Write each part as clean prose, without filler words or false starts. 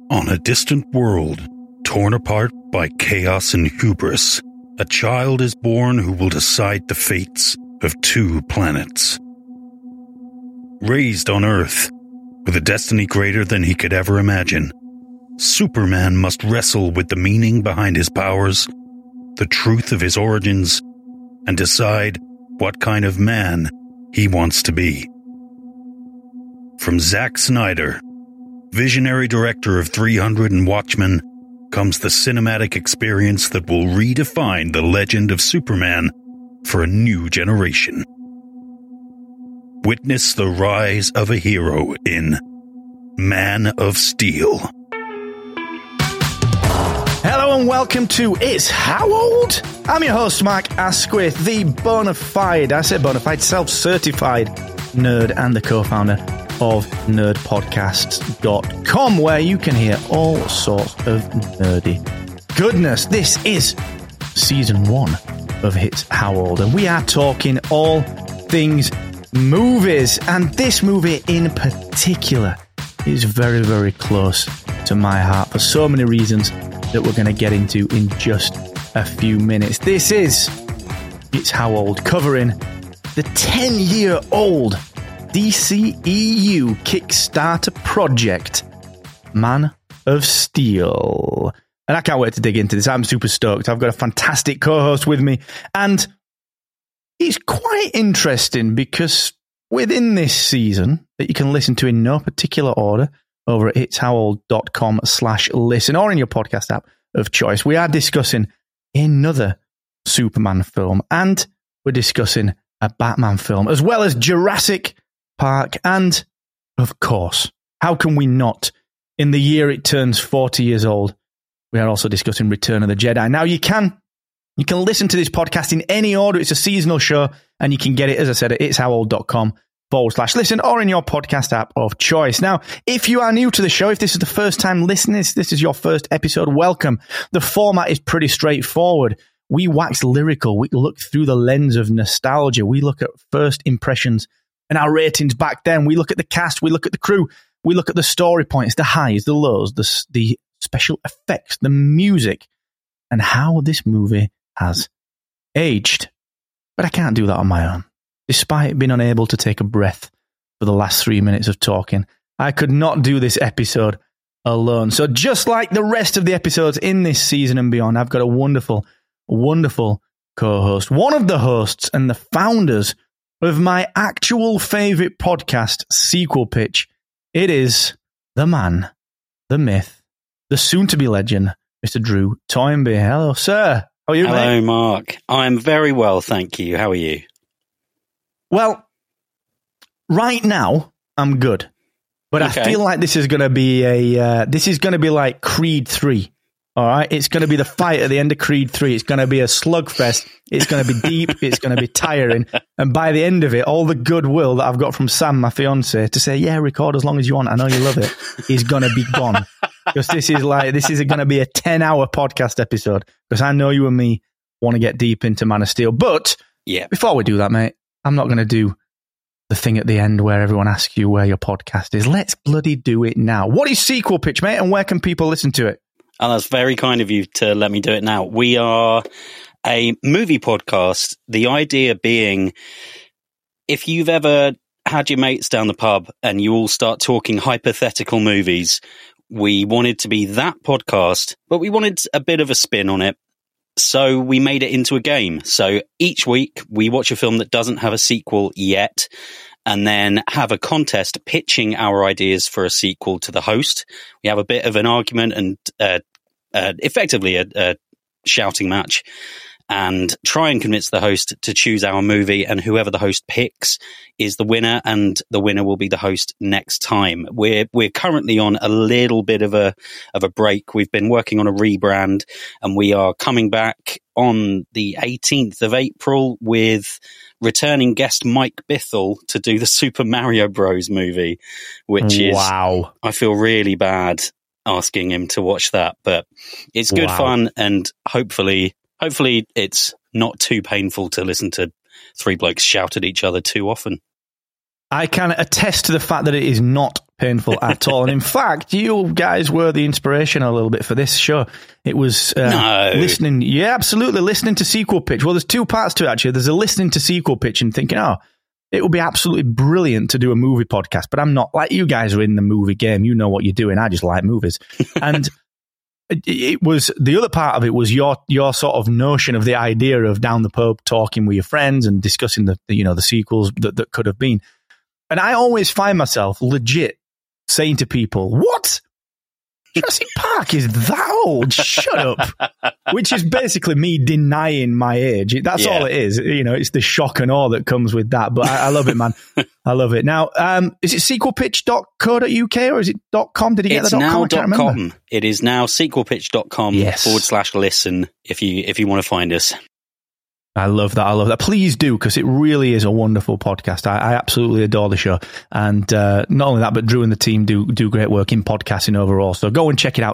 On a distant world, torn apart by chaos and hubris, a child is born who will decide the fates of 2 planets. Raised on Earth, with a destiny greater than he could ever imagine, Superman must wrestle with the meaning behind his powers, the truth of his origins, and decide what kind of man he wants to be. From Zack Snyder, visionary director of 300 and Watchmen, comes the cinematic experience that will redefine the legend of Superman for a new generation. Witness the rise of a hero in Man of Steel. Hello and welcome to It's How Old? I'm your host, Mark Asquith, the bona fide, self-certified nerd and the co-founder of nerdpodcasts.com, where you can hear all sorts of nerdy goodness. This is season 1 of It's How Old, and we are talking all things movies, and this movie in particular is very, very close to my heart for so many reasons that we're going to get into in just a few minutes. This is It's How Old, covering the 10-year-old DCEU Kickstarter project, Man of Steel. And I can't wait to dig into this. I'm super stoked. I've got a fantastic co-host with me, and it's quite interesting because within this season that you can listen to in no particular order over at itshowold.com/listen or in your podcast app of choice, we are discussing another Superman film, and we're discussing a Batman film, as well as Jurassic Park, and of course, how can we not, in the year it turns 40 years old, we are also discussing Return of the Jedi. Now, you can listen to this podcast in any order. It's a seasonal show, and you can get it, as I said, at itshowold.com/listen or in your podcast app of choice. Now, if you are new to the show, if this is the first time listening, if this is your first episode, welcome. The format is pretty straightforward. We wax lyrical. We look through the lens of nostalgia. We look at first impressions and our ratings back then. We look at the cast. We look at the crew. We look at the story points, the highs, the lows, the special effects, the music, and how this movie has aged. But I can't do that on my own. Despite being unable to take a breath for the last 3 minutes of talking, I could not do this episode alone. So just like the rest of the episodes in this season and beyond, I've got a wonderful, wonderful co-host, one of the hosts and the founders of my actual favorite podcast, Sequel Pitch. It is the man, the myth, the soon-to-be legend, Mr. Drew Toynbee. Hello, sir. How are you, Hello, mate? Mark. I'm very well, thank you. How are you? Well, right now, I'm good. But okay. I feel like this is going to be like Creed 3. All right? It's going to be the fight at the end of Creed 3. It's going to be a slugfest. It's going to be deep. It's going to be tiring. And by the end of it, all the goodwill that I've got from Sam, my fiance, to say, yeah, record as long as you want, I know you love it, is going to be gone. Because this is going to be a 10-hour podcast episode. Because I know you and me want to get deep into Man of Steel. But before we do that, mate, I'm not going to do the thing at the end where everyone asks you where your podcast is. Let's bloody do it now. What is Sequel Pitch, mate, and where can people listen to it? Oh, that's very kind of you to let me do it now. We are a movie podcast. The idea being, if you've ever had your mates down the pub and you all start talking hypothetical movies, we wanted to be that podcast, but we wanted a bit of a spin on it. So we made it into a game. So each week we watch a film that doesn't have a sequel yet, and then have a contest pitching our ideas for a sequel to the host. We have a bit of an argument and effectively a shouting match, and try and convince the host to choose our movie, and whoever the host picks is the winner, and the winner will be the host next time. We're currently on a little bit of a break. We've been working on a rebrand, and we are coming back on the 18th of April with returning guest Mike Bithell to do the Super Mario Bros. Movie, which is, I feel really bad asking him to watch that, but it's good fun, and hopefully it's not too painful to listen to three blokes shout at each other too often. I can attest to the fact that it is not painful at all. And in fact, you guys were the inspiration a little bit for this show. It was listening. Yeah, absolutely. Listening to sequel pitch. Well, there's two parts to it, actually. There's a listening to sequel pitch and thinking, it would be absolutely brilliant to do a movie podcast, but I'm not. Like, you guys are in the movie game. You know what you're doing. I just like movies. And it was, the other part of it was your sort of notion of the idea of down the pub talking with your friends and discussing the sequels that could have been. And I always find myself legit saying to people, what? Jurassic Park is that old? Shut up. Which is basically me denying my age. That's all it is. It's the shock and awe that comes with that. But I love it, man. I love it. Now, is it sequelpitch.co.uk or is it .com? Did you get the .com? It's now .com. It is now sequelpitch.com /listen if you want to find us. I love that. Please do, because it really is a wonderful podcast. I absolutely adore the show. And not only that, but Drew and the team do great work in podcasting overall. So go and check it out,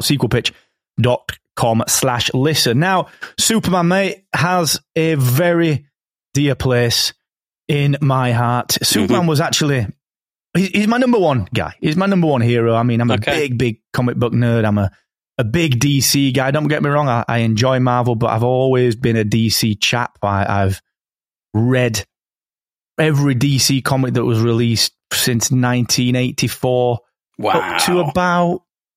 sequelpitch.com/listen. Now, Superman, mate, has a very dear place in my heart. Superman was actually, he's my number one guy. He's my number one hero. I mean, I'm a big comic book nerd. I'm a big DC guy. Don't get me wrong. I enjoy Marvel, but I've always been a DC chap. I've read every DC comic that was released since 1984 up to about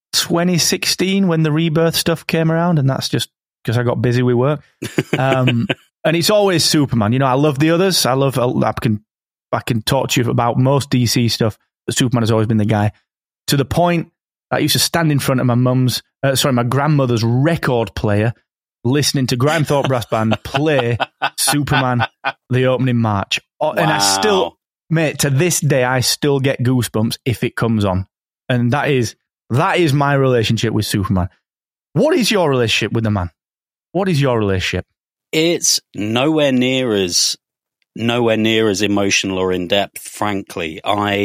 2016 when the Rebirth stuff came around, and that's just because I got busy with work. And it's always Superman. I love the others. I can talk to you about most DC stuff, but Superman has always been the guy. To the point, I used to stand in front of my grandmother's record player, listening to Grime Thorpe Brass Band play Superman, the opening march. And I still, mate, to this day, I still get goosebumps if it comes on. And that is my relationship with Superman. What is your relationship with the man? What is your relationship? It's nowhere near as emotional or in depth, frankly.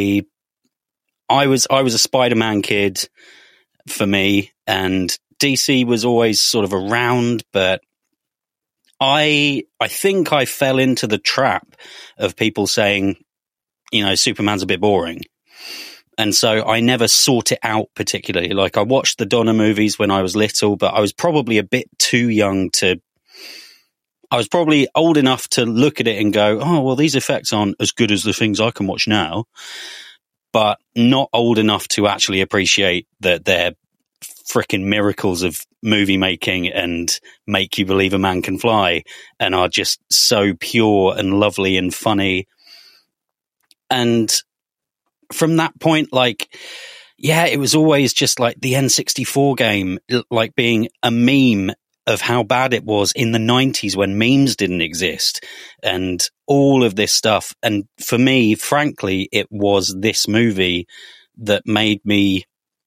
I was a Spider-Man kid for me, and DC was always sort of around, but I think I fell into the trap of people saying, Superman's a bit boring. And so I never sought it out particularly. Like, I watched the Donner movies when I was little, but I was probably a bit too young I was probably old enough to look at it and go, oh, well, these effects aren't as good as the things I can watch now. But not old enough to actually appreciate that they're freaking miracles of movie making and make you believe a man can fly and are just so pure and lovely and funny. And from that point, it was always just like the N64 game, like being a meme of how bad it was in the 90s when memes didn't exist and all of this stuff. And for me, frankly, it was this movie that made me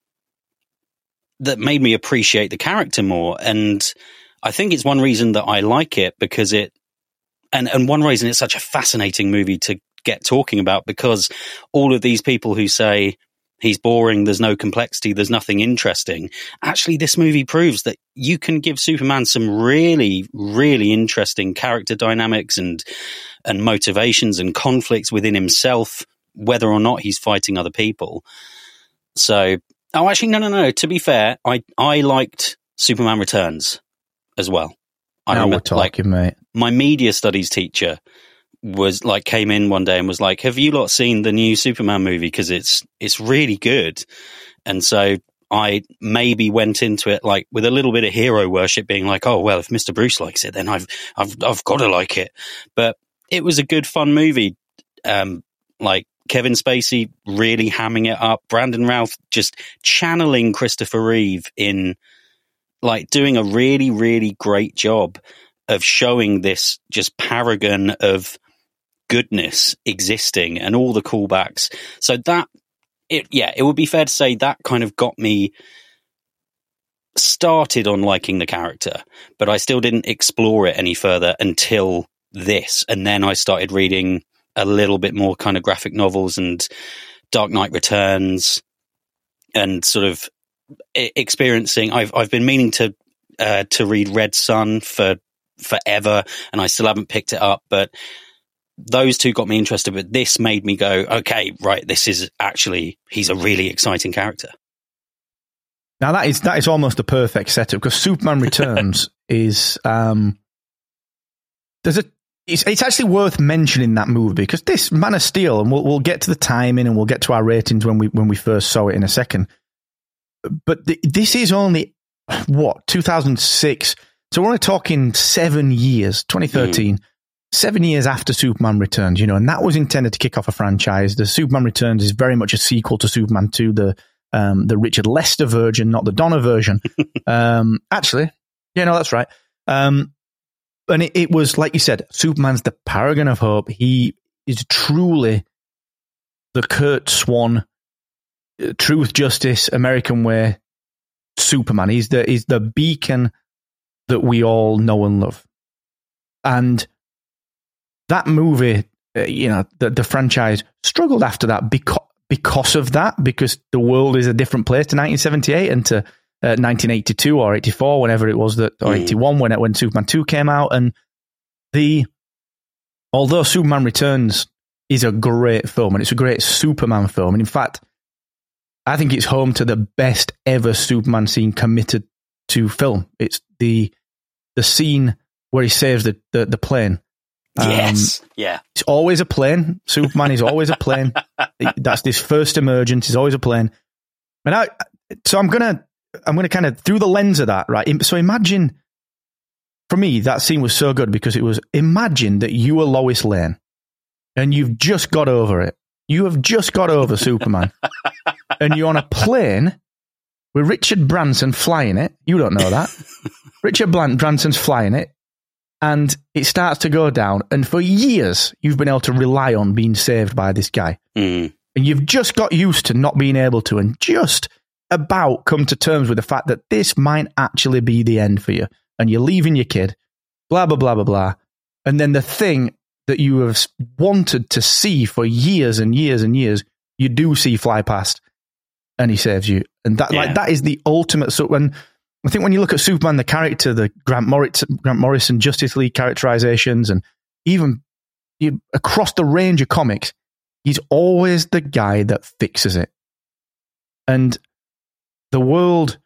appreciate the character more. And I think it's one reason that I like it, because and one reason it's such a fascinating movie to get talking about, because all of these people who say he's boring, there's no complexity, there's nothing interesting. Actually, this movie proves that you can give Superman some really, really interesting character dynamics and motivations and conflicts within himself, whether or not he's fighting other people. So, no. To be fair, I liked Superman Returns as well. I remember, we're talking, mate. My media studies teacher came in one day and was like, have you lot seen the new Superman movie? Because it's really good. And so I maybe went into it like with a little bit of hero worship, being like, oh, well, if Mr. Bruce likes it, then I've got to like it. But it was a good, fun movie. Like Kevin Spacey really hamming it up. Brandon Routh just channeling Christopher Reeve in like doing a really, really great job of showing this just paragon of goodness existing and all the callbacks. So it would be fair to say that kind of got me started on liking the character, but I still didn't explore it any further until this. And then I started reading a little bit more kind of graphic novels and Dark Knight Returns and sort of experiencing. I've been meaning to read Red Son for forever, and I still haven't picked it up, but those two got me interested, but this made me go, okay, right, he's a really exciting character. Now that is almost the perfect setup, because Superman Returns is it's actually worth mentioning that movie, because this Man of Steel, and we'll get to the timing and we'll get to our ratings when we first saw it in a second. But this is only 2006, so we're only talking 7 years, 2013. 7 years after Superman Returns, and that was intended to kick off a franchise. The Superman Returns is very much a sequel to Superman 2, the Richard Lester version, not the Donner version. Actually, that's right. And it was, like you said, Superman's the paragon of hope. He is truly the Kurt Swan, truth, justice, American way Superman. He's the beacon that we all know and love. And that movie, the franchise struggled after that because of that, because the world is a different place to 1978 and to 1982 or 84, whenever it was, or 81 when Superman 2 came out. And although Superman Returns is a great film, and it's a great Superman film, and in fact, I think it's home to the best ever Superman scene committed to film. It's the scene where he saves the plane. Yes. Yeah. It's always a plane. Superman is always a plane. That's this first emergence. Is always a plane. And I'm gonna kind of through the lens of that, right? So imagine, for me, that scene was so good because it was, imagine that you were Lois Lane and you've just got over it. You have just got over Superman, and you're on a plane with Richard Branson flying it. You don't know that. Richard Branson's flying it. And it starts to go down. And for years, you've been able to rely on being saved by this guy. And you've just got used to not being able to, and just about come to terms with the fact that this might actually be the end for you. And you're leaving your kid, blah, blah, blah, blah, blah. And then the thing that you have wanted to see for years and years and years, you do see fly past, and he saves you. And that is the ultimate. So I think when you look at Superman, the character, the Grant Morrison Justice League characterizations, and even across the range of comics, he's always the guy that fixes it. And the world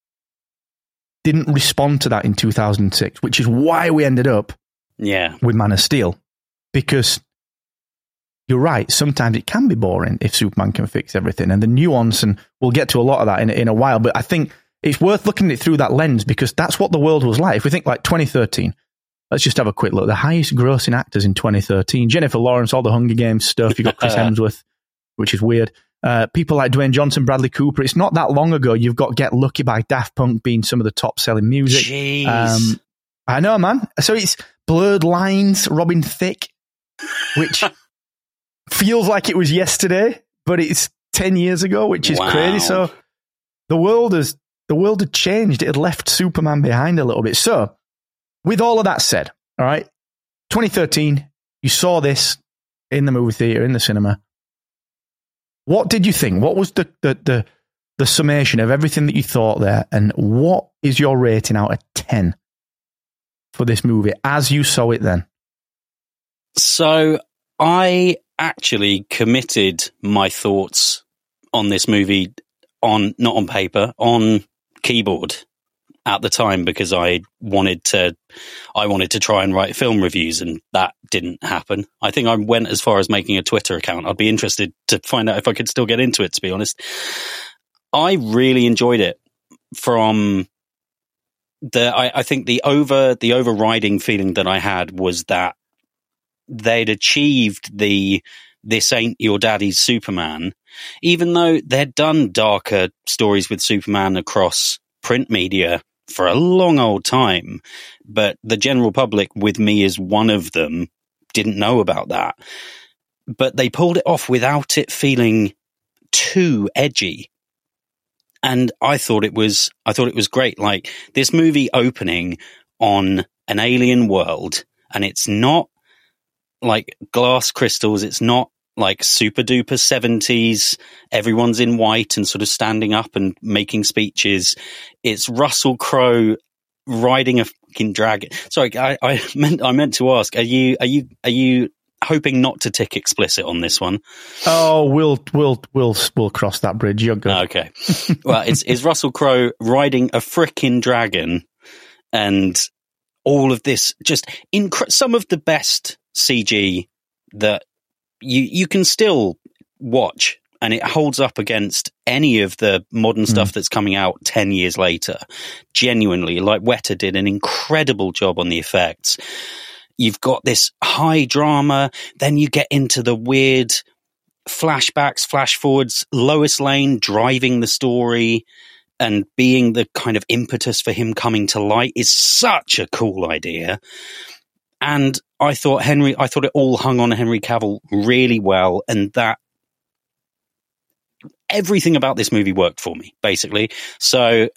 didn't respond to that in 2006, which is why we ended up with Man of Steel. Because you're right, sometimes it can be boring if Superman can fix everything. And the nuance, and we'll get to a lot of that in a while, but I think it's worth looking at it through that lens, because that's what the world was like. If we think like 2013, let's just have a quick look. The highest grossing actors in 2013, Jennifer Lawrence, all the Hunger Games stuff. You got Chris Hemsworth, which is weird. People like Dwayne Johnson, Bradley Cooper. It's not that long ago. You've got Get Lucky by Daft Punk being some of the top selling music. Jeez. I know, man. So it's Blurred Lines, Robin Thicke, which feels like it was yesterday, but it's 10 years ago, which is crazy. So the world had changed. It had left Superman behind a little bit. So with all of that said, all right, 2013, you saw this in the movie theater, in the cinema. What did you think? What was the summation of everything that you thought there? And what is your rating out of 10 for this movie as you saw it then? So I actually committed my thoughts on this movie not on paper, on keyboard at the time, because I wanted to try and write film reviews, and that didn't happen. I think I went as far as making a Twitter account. I'd be interested to find out if I could still get into it, to be honest. I really enjoyed it. From I think the overriding feeling that I had was that they'd achieved this ain't your daddy's Superman, even though they'd done darker stories with Superman across print media for a long old time, but the general public, with me as one of them, didn't know about that. But they pulled it off without it feeling too edgy. And I thought it was great. Like, this movie opening on an alien world, and it's not like glass crystals. It's not like super duper 70s. Everyone's in white and sort of standing up and making speeches. It's Russell Crowe riding a fucking dragon. Sorry, I meant to ask, are you hoping not to tick explicit on this one. Oh, we'll cross that bridge. You're good. Okay. Well, it's Russell Crowe riding a frickin' dragon, and all of this just some of the best CG that you can still watch, and it holds up against any of the modern stuff that's coming out 10 years later. Genuinely, like Weta did an incredible job on the effects. You've got this high drama, then you get into the weird flashbacks, flash forwards, Lois Lane driving the story and being the kind of impetus for him coming to light is such a cool idea. And I thought it all hung on Henry Cavill really well, and that everything about this movie worked for me, basically. So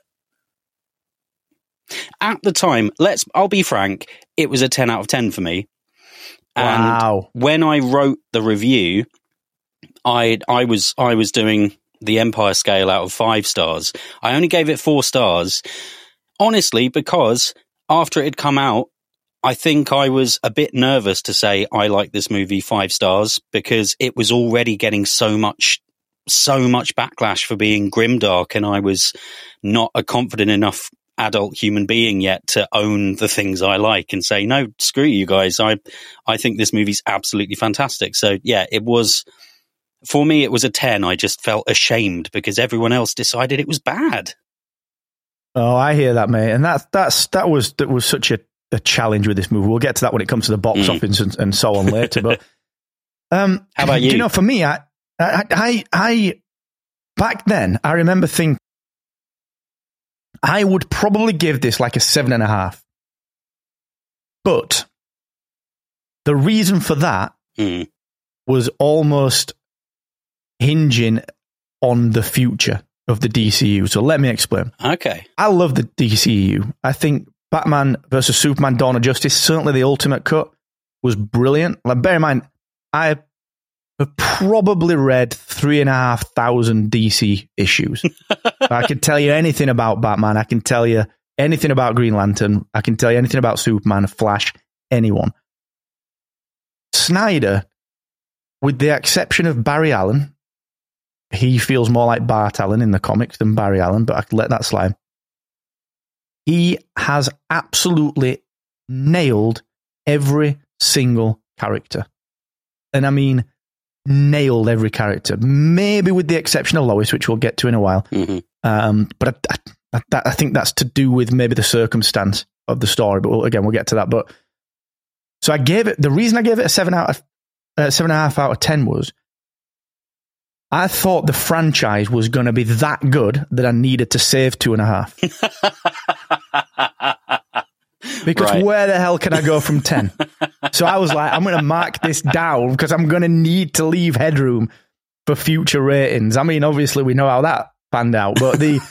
at the time, I'll be frank, it was a 10 out of 10 for me. And wow. When I wrote the review, I was doing the Empire scale out of 5 stars. I only gave it 4 stars, honestly, because after it had come out, I think I was a bit nervous to say I like this movie 5 stars, because it was already getting so much backlash for being grimdark, and I was not a confident enough adult human being yet to own the things I like and say, no, screw you guys. I think this movie's absolutely fantastic. So yeah, for me, it was a 10. I just felt ashamed because everyone else decided it was bad. Oh, I hear that, mate. And that was such a challenge with this movie. We'll get to that when it comes to the box office and so on later. But how about you? You know, for me, I back then, I remember thinking I would probably give this like a 7.5. But the reason for that was almost hinging on the future of the DCU. So let me explain. Okay. I love the DCU. I think Batman versus Superman Dawn of Justice, certainly the ultimate cut, was brilliant. Like, bear in mind, I have probably read 3,500 DC issues. I can tell you anything about Batman. I can tell you anything about Green Lantern. I can tell you anything about Superman, Flash, anyone. Snyder, with the exception of Barry Allen, he feels more like Bart Allen in the comics than Barry Allen, but I can let that slide. He has absolutely nailed every single character. And I mean, nailed every character, maybe with the exception of Lois, which we'll get to in a while. But I think that's to do with maybe the circumstance of the story. But we'll get to that. But so the reason I gave it a 7.5 out of 10 was I thought the franchise was going to be that good that I needed to save 2.5. Because where the hell can I go from 10? So I was like, I'm going to mark this down because I'm going to need to leave headroom for future ratings. I mean, obviously we know how that panned out, but it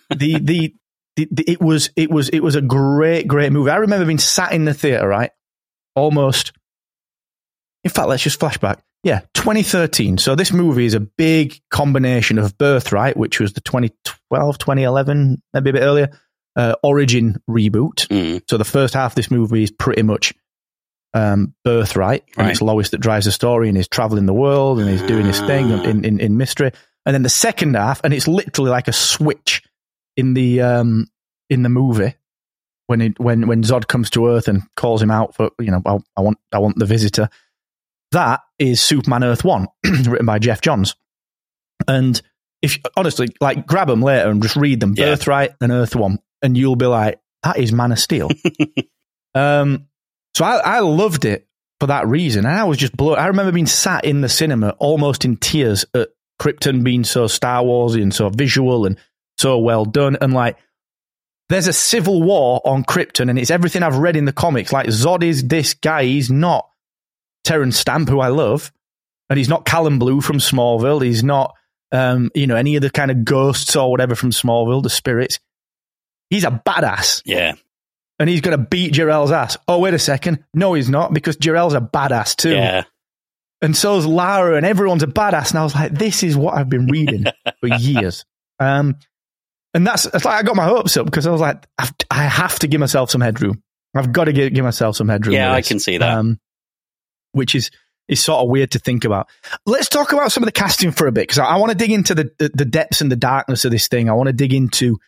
was a great movie. I remember being sat in the theater, right? Almost. In fact, let's just flashback. Yeah, 2013. So this movie is a big combination of Birthright, which was the 2012, 2011, maybe a bit earlier, Origin reboot. So the first half of this movie is pretty much Birthright, and it's Lois that drives the story and is traveling the world and is doing his thing in mystery. And then the second half, and it's literally like a switch in the movie when Zod comes to Earth and calls him out for, I want the visitor. That is Superman Earth 1, written by Jeff Johns. And if honestly, like, grab them later and just read them, Birthright and Earth 1, and you'll be like, that is Man of Steel. So I loved it for that reason. And I was just blown. I remember being sat in the cinema almost in tears at Krypton being so Star Warsy and so visual and so well done. And like, there's a civil war on Krypton, and it's everything I've read in the comics. Like, Zod is this guy. He's not Terrence Stamp, who I love, and he's not Callum Blue from Smallville. He's not, any of the kind of ghosts or whatever from Smallville, the spirits. He's a badass. Yeah. And he's going to beat Jor-El's ass. Oh, wait a second. No, he's not, because Jor-El's a badass too. Yeah. And so's Lara, and everyone's a badass. And I was like, this is what I've been reading for years. And it's like I got my hopes up, because I was like, I have to give myself some headroom. I've got to give myself some headroom. Yeah, I can see that. Which is is sort of weird to think about. Let's talk about some of the casting for a bit, because I want to dig into the depths and the darkness of this thing. I want to dig into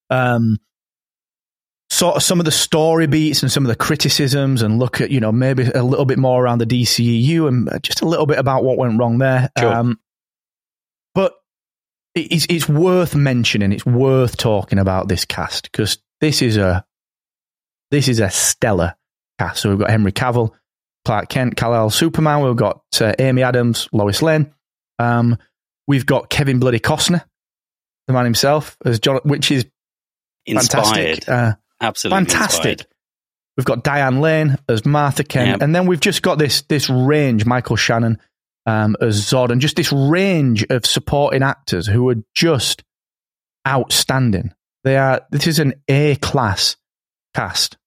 sort of some of the story beats and some of the criticisms, and look at, maybe a little bit more around the DCEU and just a little bit about what went wrong there. Sure. But it's worth mentioning. It's worth talking about this cast, because this is a stellar cast. So we've got Henry Cavill, Clark Kent, Kal-El, Superman. We've got Amy Adams, Lois Lane. We've got Kevin Bloody Costner, the man himself, as John, which is inspired. Fantastic. Absolutely fantastic. Inspired. We've got Diane Lane as Martha Kent, Yep. and then we've just got this range, Michael Shannon as Zod, and just this range of supporting actors who are just outstanding. This is an A-class cast.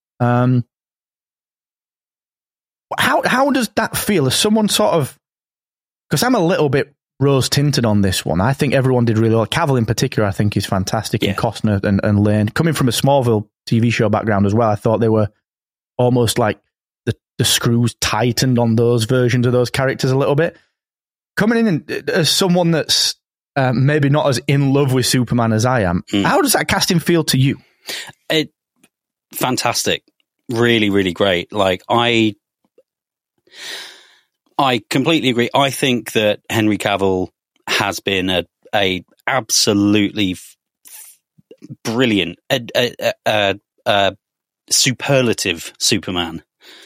How does that feel as someone sort of, because I'm a little bit rose tinted on this one. I think everyone did really well. Cavill in particular, I think, is fantastic, and Costner and Lane. Coming from a Smallville TV show background as well, I thought they were almost like the screws tightened on those versions of those characters a little bit. Coming in as someone that's maybe not as in love with Superman as I am, how does that casting feel to you? Fantastic. Really, really great. Like, I completely agree. I think that Henry Cavill has been a absolutely brilliant, superlative Superman.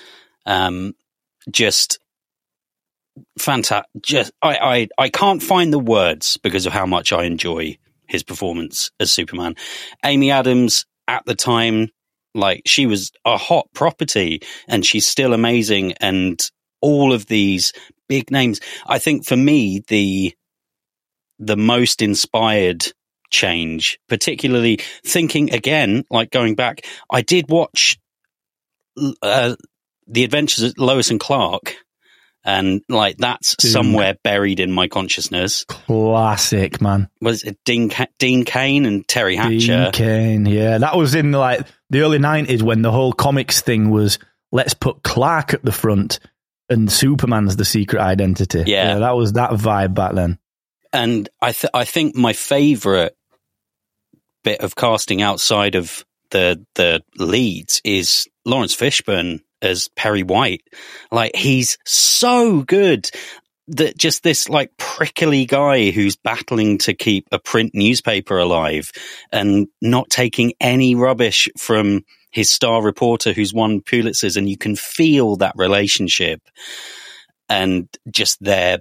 Just fantastic. I can't find the words because of how much I enjoy his performance as Superman. Amy Adams at the time, like, she was a hot property, and she's still amazing. And all of these big names, I think for me, the most inspired change, particularly thinking again, like going back, I did watch The Adventures of Lois and Clark, and like that's somewhere buried in my consciousness. Classic, man. Was it Dean Cain and Terry Hatcher? Dean Cain, yeah. That was in like the early 90s when the whole comics thing was, let's put Clark at the front and Superman's the secret identity. Yeah, that was that vibe back then. And I think my favorite bit of casting outside of the leads is Lawrence Fishburne as Perry White. Like, he's so good. That just this like prickly guy who's battling to keep a print newspaper alive and not taking any rubbish from his star reporter who's won Pulitzers, and you can feel that relationship and just the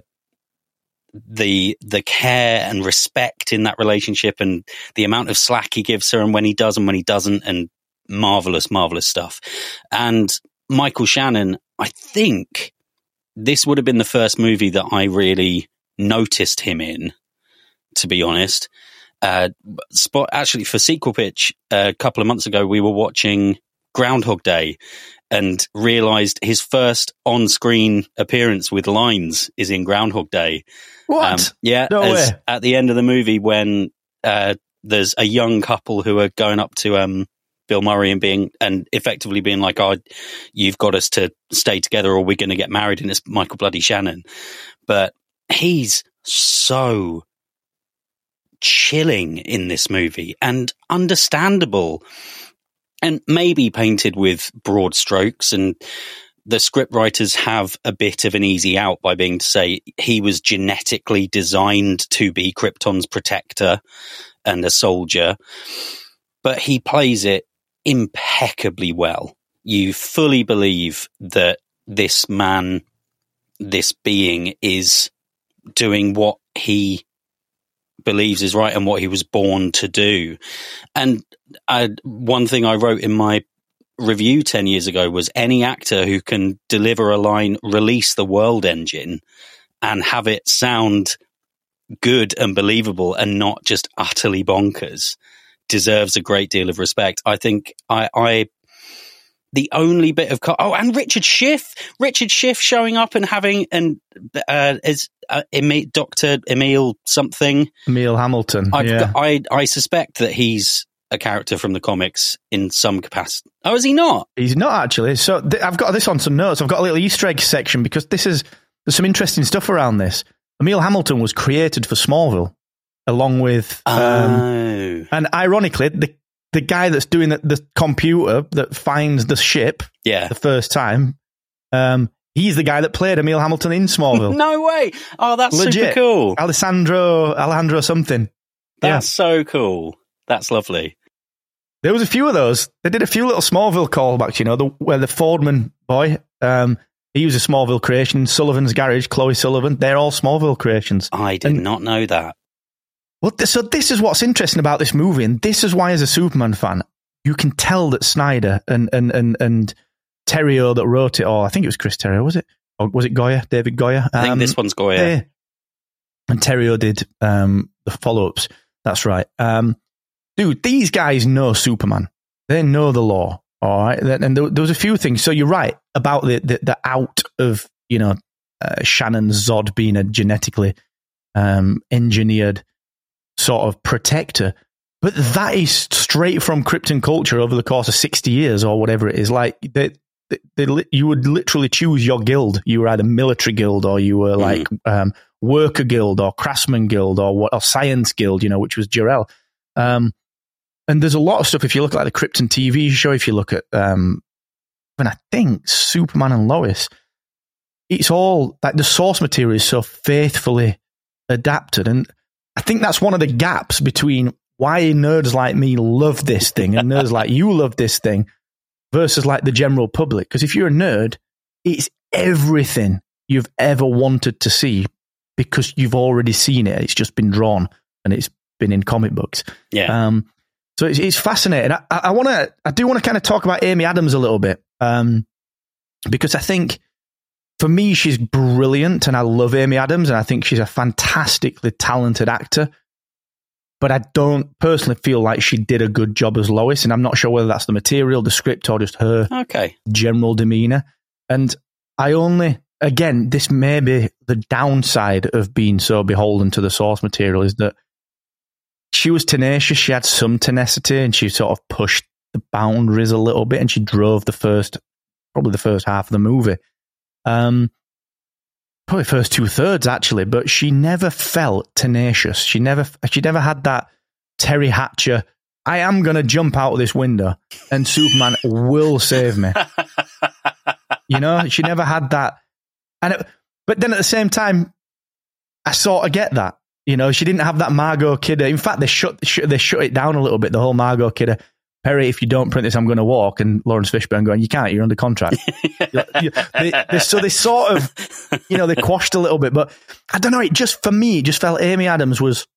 care and respect in that relationship, and the amount of slack he gives her, and when he does and when he doesn't, and marvelous stuff. And Michael Shannon, I think this would have been the first movie that I really noticed him in, to be honest. Actually, for Sequel Pitch, a couple of months ago, we were watching Groundhog Day and realized his first on-screen appearance with lines is in Groundhog Day. What? Yeah. No way. At the end of the movie, when there's a young couple who are going up to Bill Murray and effectively being like, "Oh, you've got us to stay together or we're going to get married," and it's Michael Bloody Shannon. But he's so chilling in this movie and understandable, and maybe painted with broad strokes, and the scriptwriters have a bit of an easy out by being to say he was genetically designed to be Krypton's protector and a soldier, but he plays it impeccably well. You fully believe that this man, this being, is doing what he believes is right and what he was born to do. And one thing I wrote in my review 10 years ago was, any actor who can deliver a line, release the world engine, and have it sound good and believable and not just utterly bonkers, deserves a great deal of respect. I think the only bit of and Richard Schiff showing up and having is Dr. Emil something, Emil Hamilton. I suspect that he's a character from the comics in some capacity. Oh, is he not? He's not, actually. So I've got this on some notes. I've got a little Easter egg section, because this is there's some interesting stuff around this. Emil Hamilton was created for Smallville, along with, and ironically, the guy that's doing the computer that finds the ship the first time, he's the guy that played Emil Hamilton in Smallville. No way! Oh, that's legit. super cool. Alejandro something. That's so cool. That's lovely. There was a few of those. They did a few little Smallville callbacks, where the Fordman boy, he was a Smallville creation. Sullivan's Garage, Chloe Sullivan, they're all Smallville creations. I did not know that. Well, so this is what's interesting about this movie, and this is why, as a Superman fan, you can tell that Snyder and Terrio that wrote it, or I think it was Chris Terrio, was it? Or was it Goya, David Goya? I think this one's Goya. And Terrio did the follow-ups. That's right. Dude, these guys know Superman. They know the law, all right? And there was a few things. So you're right about the out of, Shannon's Zod being a genetically engineered sort of protector. But that is straight from Krypton culture over the course of 60 years or whatever it is. Like, you would literally choose your guild. You were either military guild, or you were like worker guild, or craftsman guild, or science guild, which was Jor-El. And there's a lot of stuff. If you look at like the Krypton TV show, if you look at, and I think Superman and Lois, it's all like the source material is so faithfully adapted. And I think that's one of the gaps between why nerds like me love this thing and nerds like you love this thing versus like the general public. Because if you're a nerd, it's everything you've ever wanted to see because you've already seen it. It's just been drawn and it's been in comic books. Yeah. So it's fascinating. I do want to kind of talk about Amy Adams a little bit, because I think for me, she's brilliant and I love Amy Adams and I think she's a fantastically talented actor, but I don't personally feel like she did a good job as Lois, and I'm not sure whether that's the material, the script, or just her general demeanor. And again, this may be the downside of being so beholden to the source material, is that she was tenacious. She had some tenacity and she sort of pushed the boundaries a little bit, and she drove probably the first half of the movie. Probably first 2/3 actually, but she never felt tenacious. She never had that Terry Hatcher, I am going to jump out of this window and Superman will save me. She never had that. But then at the same time, I sort of get that. She didn't have that Margot Kidder. In fact, they shut it down a little bit, the whole Margot Kidder. Perry, if you don't print this, I'm going to walk. And Lawrence Fishburne going, you can't, you're under contract. So they sort of, they quashed a little bit. But I don't know, for me, it just felt Amy Adams was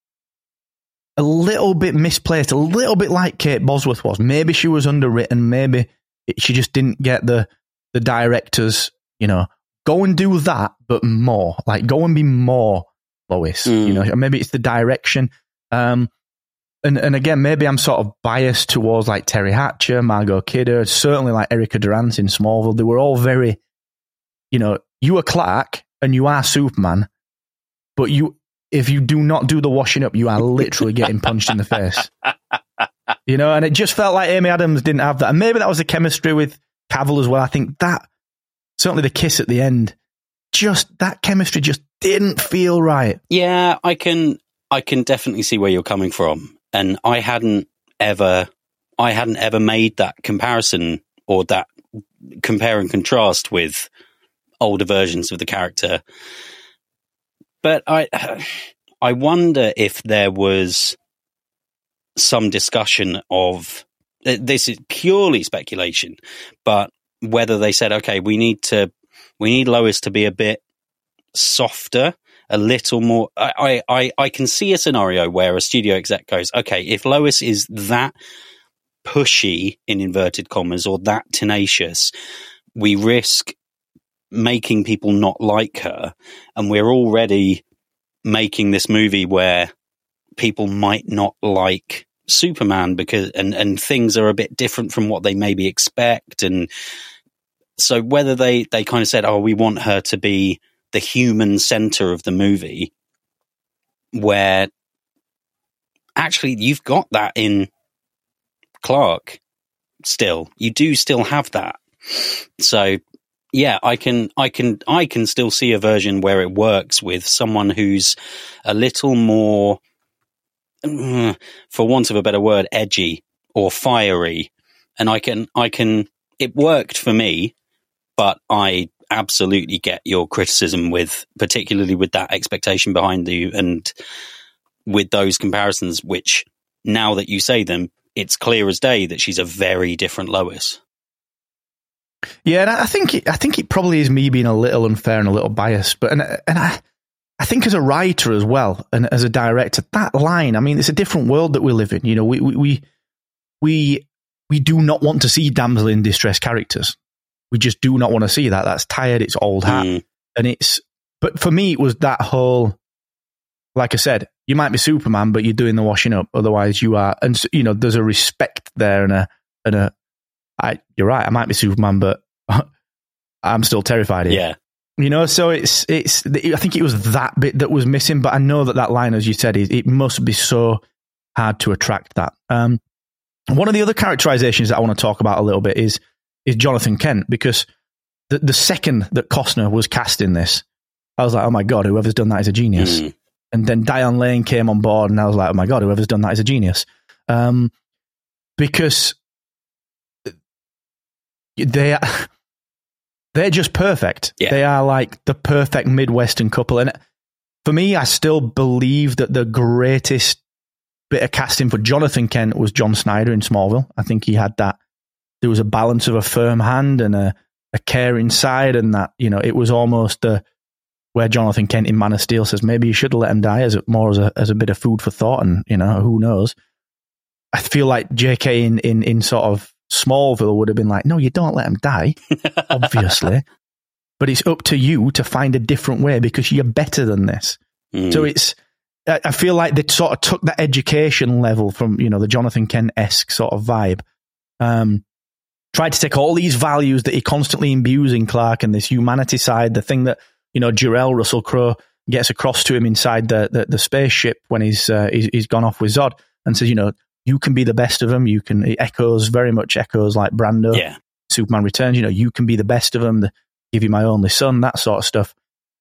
a little bit misplaced, a little bit like Kate Bosworth was. Maybe she was underwritten. Maybe she just didn't get the directors, go and do that, but more. Like, go and be more Lois. Maybe it's the direction. And again, maybe I'm sort of biased towards like Terry Hatcher, Margot Kidder, certainly like Erica Durant in Smallville. They were all very, you are Clark and you are Superman, but if you do not do the washing up, you are literally getting punched in the face. And it just felt like Amy Adams didn't have that. And maybe that was the chemistry with Cavill as well. I think that, certainly the kiss at the end, that chemistry just didn't feel right. Yeah, I can definitely see where you're coming from. And I hadn't ever made that comparison or that compare and contrast with older versions of the character. But I wonder if there was some discussion of, this is purely speculation, but whether they said, okay, we need Lois to be a bit softer, a little more. I can see a scenario where a studio exec goes, okay, if Lois is that pushy, in inverted commas, or that tenacious, we risk making people not like her. And we're already making this movie where people might not like Superman because and things are a bit different from what they maybe expect. And so whether they kind of said, oh, we want her to be the human center of the movie, where actually you've got that in Clark still. You do still have that. So Yeah, I can still see a version where it works with someone who's a little more, for want of a better word, edgy or fiery. And it worked for me, but I absolutely get your criticism particularly with that expectation behind you and with those comparisons, which now that you say them, it's clear as day that she's a very different Lois. Yeah, and I think it probably is me being a little unfair and a little biased, but I think as a writer as well and as a director, that line, I mean, it's a different world that we live in. You know, we do not want to see damsel in distress characters. We just do not want to see that. That's tired. It's old hat, but for me, it was that whole, like I said, you might be Superman, but you're doing the washing up. Otherwise, you are, and you know, there's a respect there and you're right. I might be Superman, but I'm still terrified of you. Yeah. You know, so I think it was that bit that was missing, but I know that line, as you said, it must be so hard to attract that. One of the other characterizations that I want to talk about a little bit is Jonathan Kent, because the second that Costner was cast in this, I was like, oh my God, whoever's done that is a genius. And then Diane Lane came on board and I was like, oh my God, whoever's done that is a genius. Because they're just perfect. Yeah. They are like the perfect Midwestern couple. And for me, I still believe that the greatest bit of casting for Jonathan Kent was John Snyder in Smallville. I think he had that. There was a balance of a firm hand and a caring side, and that, you know, it was almost where Jonathan Kent in Man of Steel says maybe you should have let him die as a bit of food for thought, and you know, who knows. I feel like JK in sort of Smallville would have been like, no, you don't let him die, obviously, but it's up to you to find a different way because you're better than this. So I feel like they sort of took that education level from, you know, the Jonathan Kent-esque sort of vibe, tried to take all these values that he constantly imbues in Clark and this humanity side, the thing that, you know, Jor-El, Russell Crowe, gets across to him inside the spaceship when he's gone off with Zod, and says, you know, you can be the best of them. You can. It very much echoes like Brando. Yeah. Superman Returns. You know, you can be the best of them. Give you my only son. That sort of stuff.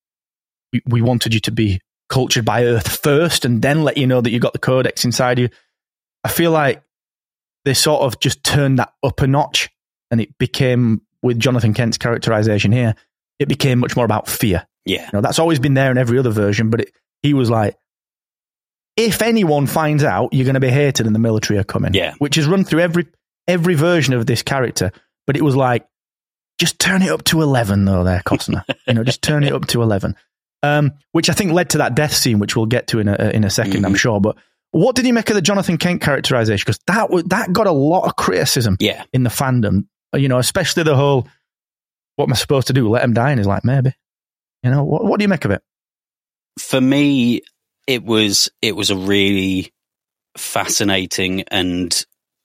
We wanted you to be cultured by Earth first, and then let you know that you got the codex inside you. I feel like they sort of just turned that up a notch, and it became, with Jonathan Kent's characterization here, it became much more about fear. Yeah. You know, that's always been there in every other version, but he was like, if anyone finds out, you're going to be hated and the military are coming. Yeah. Which is run through every version of this character. But it was like, just turn it up to 11 though there, Costner. You know, just turn it up to 11. Which I think led to that death scene, which we'll get to in a second, I'm sure. But what did you make of the Jonathan Kent characterization? Because that got a lot of criticism in the fandom. You know, especially the whole, what am I supposed to do? Let him die? And he's like, maybe. You know, what do you make of it? For me, it was a really fascinating and,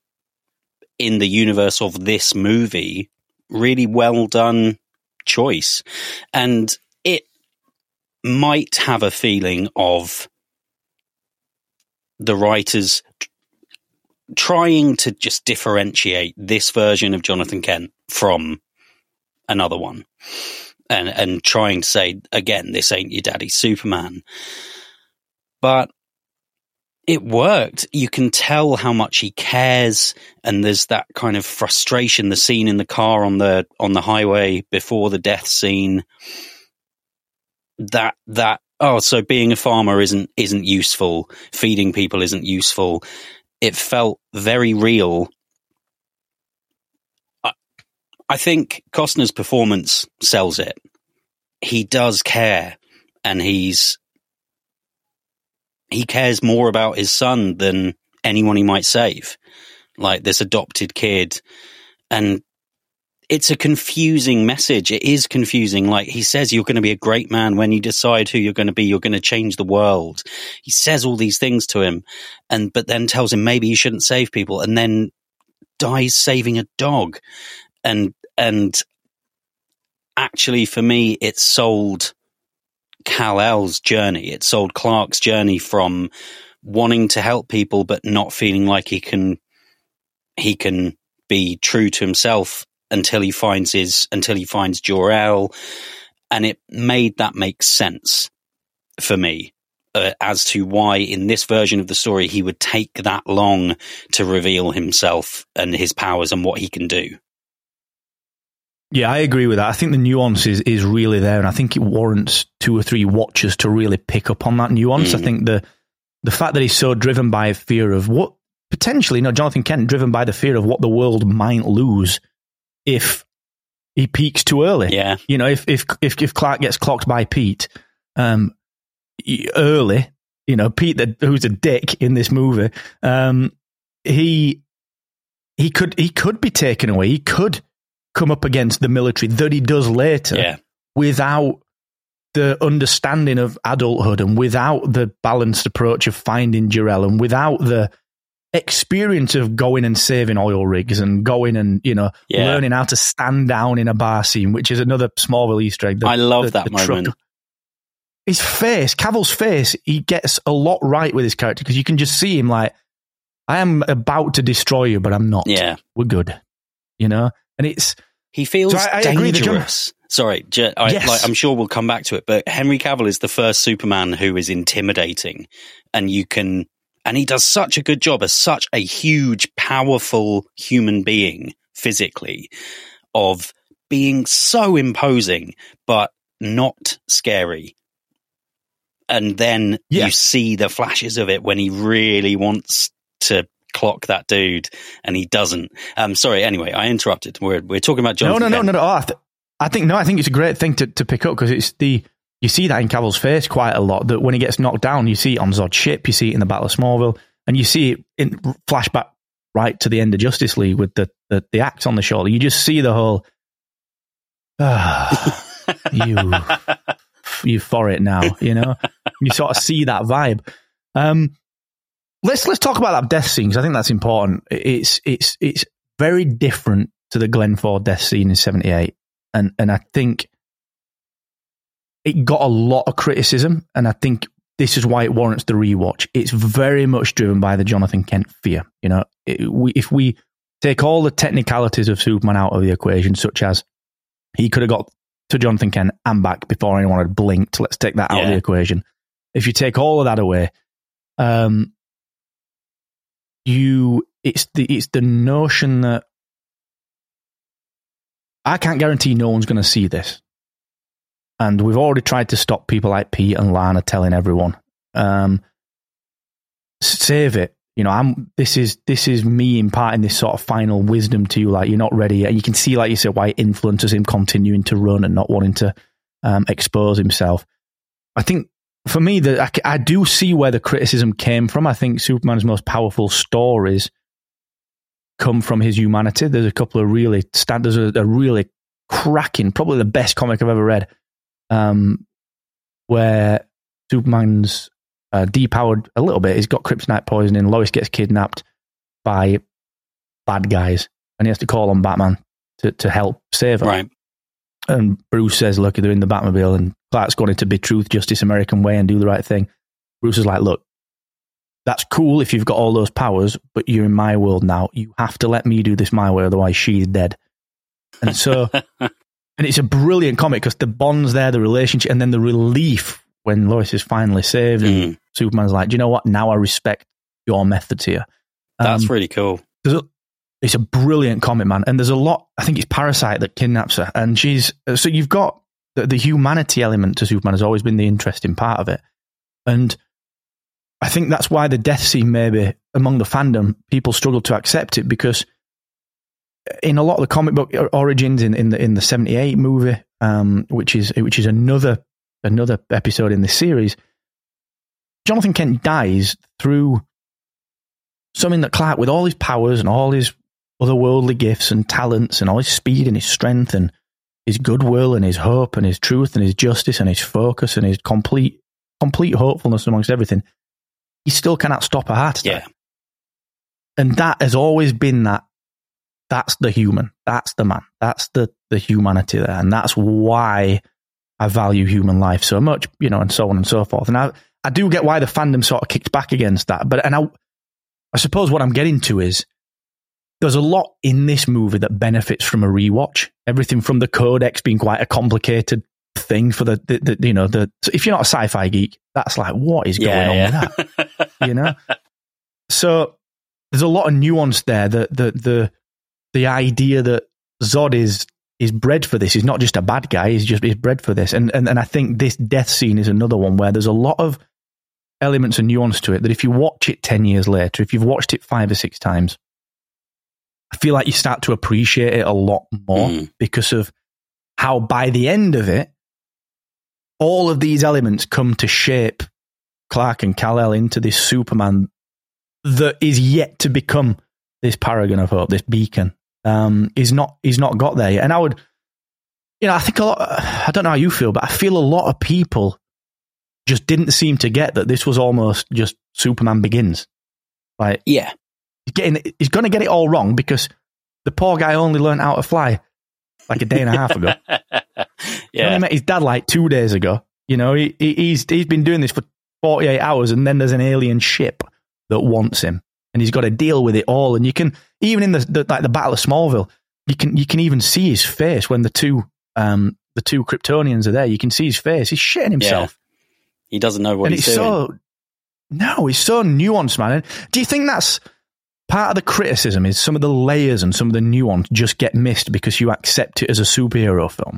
in the universe of this movie, really well done choice. And it might have a feeling of the writers trying to just differentiate this version of Jonathan Kent from another one. And trying to say, again, this ain't your daddy's Superman. But it worked. You can tell how much he cares, and there's that kind of frustration. The scene in the car on the highway before the death scene. So being a farmer isn't useful. Feeding people isn't useful. It felt very real. I think Costner's performance sells it. He does care, and he cares more about his son than anyone he might save, like this adopted kid. And it's a confusing message. It is confusing. Like he says, you're going to be a great man when you decide who you're going to be. You're going to change the world. He says all these things to him, but then tells him maybe you shouldn't save people, and then dies saving a dog. And actually, for me, it sold Kal-El's journey. It sold Clark's journey from wanting to help people but not feeling like he can be true to himself until he finds Jor-El, and it made that make sense for me as to why in this version of the story he would take that long to reveal himself and his powers and what he can do. Yeah, I agree with that. I think the nuance is really there, and I think it warrants 2 or 3 watchers to really pick up on that nuance. I think the fact that he's so driven by fear of what potentially, Jonathan Kent driven by the fear of what the world might lose if he peaks too early. Yeah, if Clark gets clocked by Pete early, Pete, who's a dick in this movie, he could be taken away. He could come up against the military that he does later without the understanding of adulthood and without the balanced approach of finding Jor-El and without the experience of going and saving oil rigs and going and, learning how to stand down in a bar scene, which is another Smallville Easter egg. I love that moment. His face, Cavill's face, he gets a lot right with his character because you can just see him like, I am about to destroy you, but I'm not. Yeah. We're good. And he feels dangerous. Sorry, I'm sure we'll come back to it, but Henry Cavill is the first Superman who is intimidating, and he does such a good job as such a huge, powerful human being physically of being so imposing, but not scary. And then you see the flashes of it when he really wants to clock that dude, and he doesn't. Sorry. Anyway, I interrupted. We're talking about Jonathan. No. I think it's a great thing to pick up because you see that in Cavill's face quite a lot. That when he gets knocked down, you see it on Zod's ship, you see it in the Battle of Smallville, and you see it in flashback right to the end of Justice League with the axe on the shoulder. You just see the whole you for it now, You sort of see that vibe. Let's talk about that death scene because I think that's important. It's very different to the Glenn Ford death scene in 78, and I think it got a lot of criticism, and I think this is why it warrants the rewatch. It's very much driven by the Jonathan Kent fear. If we take all the technicalities of Superman out of the equation, such as he could have got to Jonathan Kent and back before anyone had blinked. Let's take that out of the equation. If you take all of that away, it's the notion that I can't guarantee no one's going to see this, and we've already tried to stop people like Pete and Lana telling everyone, save it. This is me imparting this sort of final wisdom to you. Like, you're not ready yet. You can see, like you said, why it influences him continuing to run and not wanting to expose himself. I think for me, that I do see where the criticism came from. I think Superman's most powerful stories come from his humanity. There's a couple of really there's a really cracking, probably the best comic I've ever read, where Superman's depowered a little bit. He's got kryptonite poisoning. Lois gets kidnapped by bad guys, and he has to call on Batman to help save her. Right. And Bruce says, look, they're in the Batmobile, and Clark's going to be truth, justice, American way and do the right thing. Bruce is like, look, that's cool if you've got all those powers, but you're in my world now. You have to let me do this my way, otherwise she's dead. And so, and it's a brilliant comic because the bond's there, the relationship, and then the relief when Lois is finally saved and Superman's like, do you know what? Now I respect your methods here. That's really cool. It's a brilliant comic, man. And there's a lot, I think it's Parasite that kidnaps her. And so you've got the humanity element to Superman has always been the interesting part of it. And I think that's why the death scene, maybe among the fandom, people struggle to accept it, because in a lot of the comic book origins in the 78 movie, which is another episode in this series, Jonathan Kent dies through something that Clark, with all his powers and all his otherworldly gifts and talents and all his speed and his strength and his goodwill and his hope and his truth and his justice and his focus and his complete hopefulness amongst everything, he still cannot stop a heart attack. Yeah. And that has always been that's the human, that's the man, that's the humanity there. And that's why I value human life so much, and so on and so forth. And I do get why the fandom sort of kicked back against that. But I suppose what I'm getting to is there's a lot in this movie that benefits from a rewatch. Everything from the codex being quite a complicated thing for the if you're not a sci-fi geek, that's like, what is going on with that? So there's a lot of nuance there. The idea that Zod is bred for this. He's not just a bad guy. He's bred for this. And I think this death scene is another one where there's a lot of elements and nuance to it that if you watch it 10 years later, if you've watched it 5 or 6 times, I feel like you start to appreciate it a lot more because of how by the end of it, all of these elements come to shape Clark and Kal-El into this Superman that is yet to become this paragon of hope, this beacon. He's not got there yet. And I would, I think I don't know how you feel, but I feel a lot of people just didn't seem to get that this was almost just Superman Begins. Like, yeah, he's going to get it all wrong because the poor guy only learned how to fly like a day and a half ago. He only met his dad like 2 days ago. He's been doing this for 48 hours, and then there's an alien ship that wants him, and he's got to deal with it all. And you can, even in the Battle of Smallville, you can even see his face when the two Kryptonians are there. You can see his face. He's shitting himself. He doesn't know what he's doing. He's so nuanced, man. And do you think that's part of the criticism, is some of the layers and some of the nuance just get missed because you accept it as a superhero film?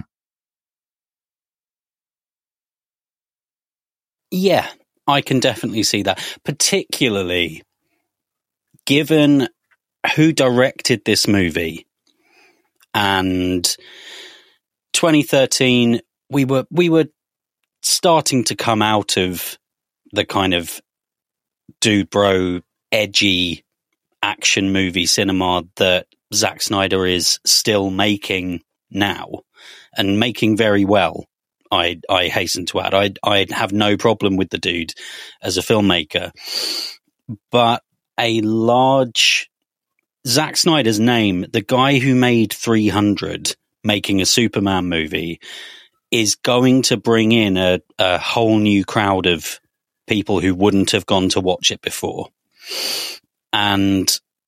Yeah, I can definitely see that, particularly given who directed this movie. And 2013, we were starting to come out of the kind of dude bro edgy action movie cinema that Zack Snyder is still making now, and making very well. I hasten to add, I have no problem with the dude as a filmmaker, but a large Zack Snyder's name, the guy who made 300, making a Superman movie, is going to bring in a whole new crowd of people who wouldn't have gone to watch it before. And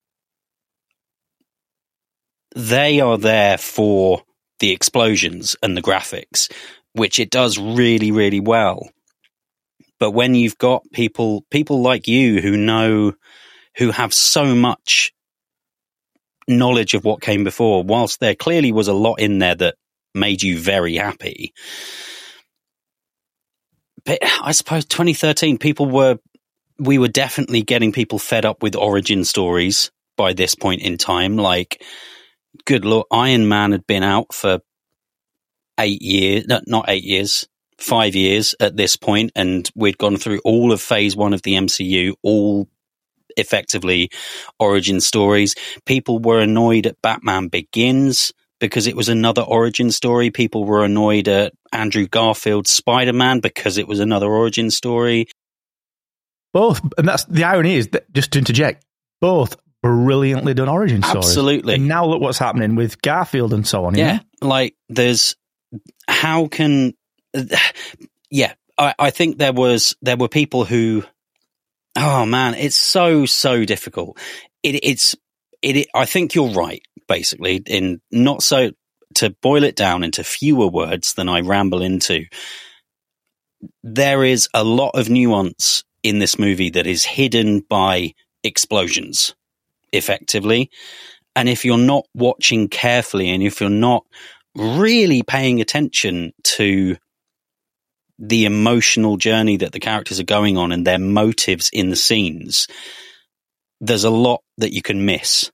they are there for the explosions and the graphics, which it does really, really well. But when you've got people like you who have so much knowledge of what came before, whilst there clearly was a lot in there that made you very happy. But I suppose 2013, we were definitely getting people fed up with origin stories by this point in time. Like, good Lord, Iron Man had been out for 8 years, not 8 years, 5 years at this point, and we'd gone through all of phase 1 of the MCU, all effectively origin stories. People were annoyed at Batman Begins because it was another origin story. People were annoyed at Andrew Garfield's Spider-Man because it was another origin story. Both, and that's the irony, is that, just to interject, both brilliantly done origin stories. Absolutely. And now look what's happening with Garfield and so on. Yeah, like I think there were people who, oh man, it's so difficult. I think you're right, basically, in not so, to boil it down into fewer words than I ramble into. There is a lot of nuance in this movie that is hidden by explosions, effectively. And if you're not watching carefully, and if you're not really paying attention to the emotional journey that the characters are going on and their motives in the scenes, there's a lot that you can miss.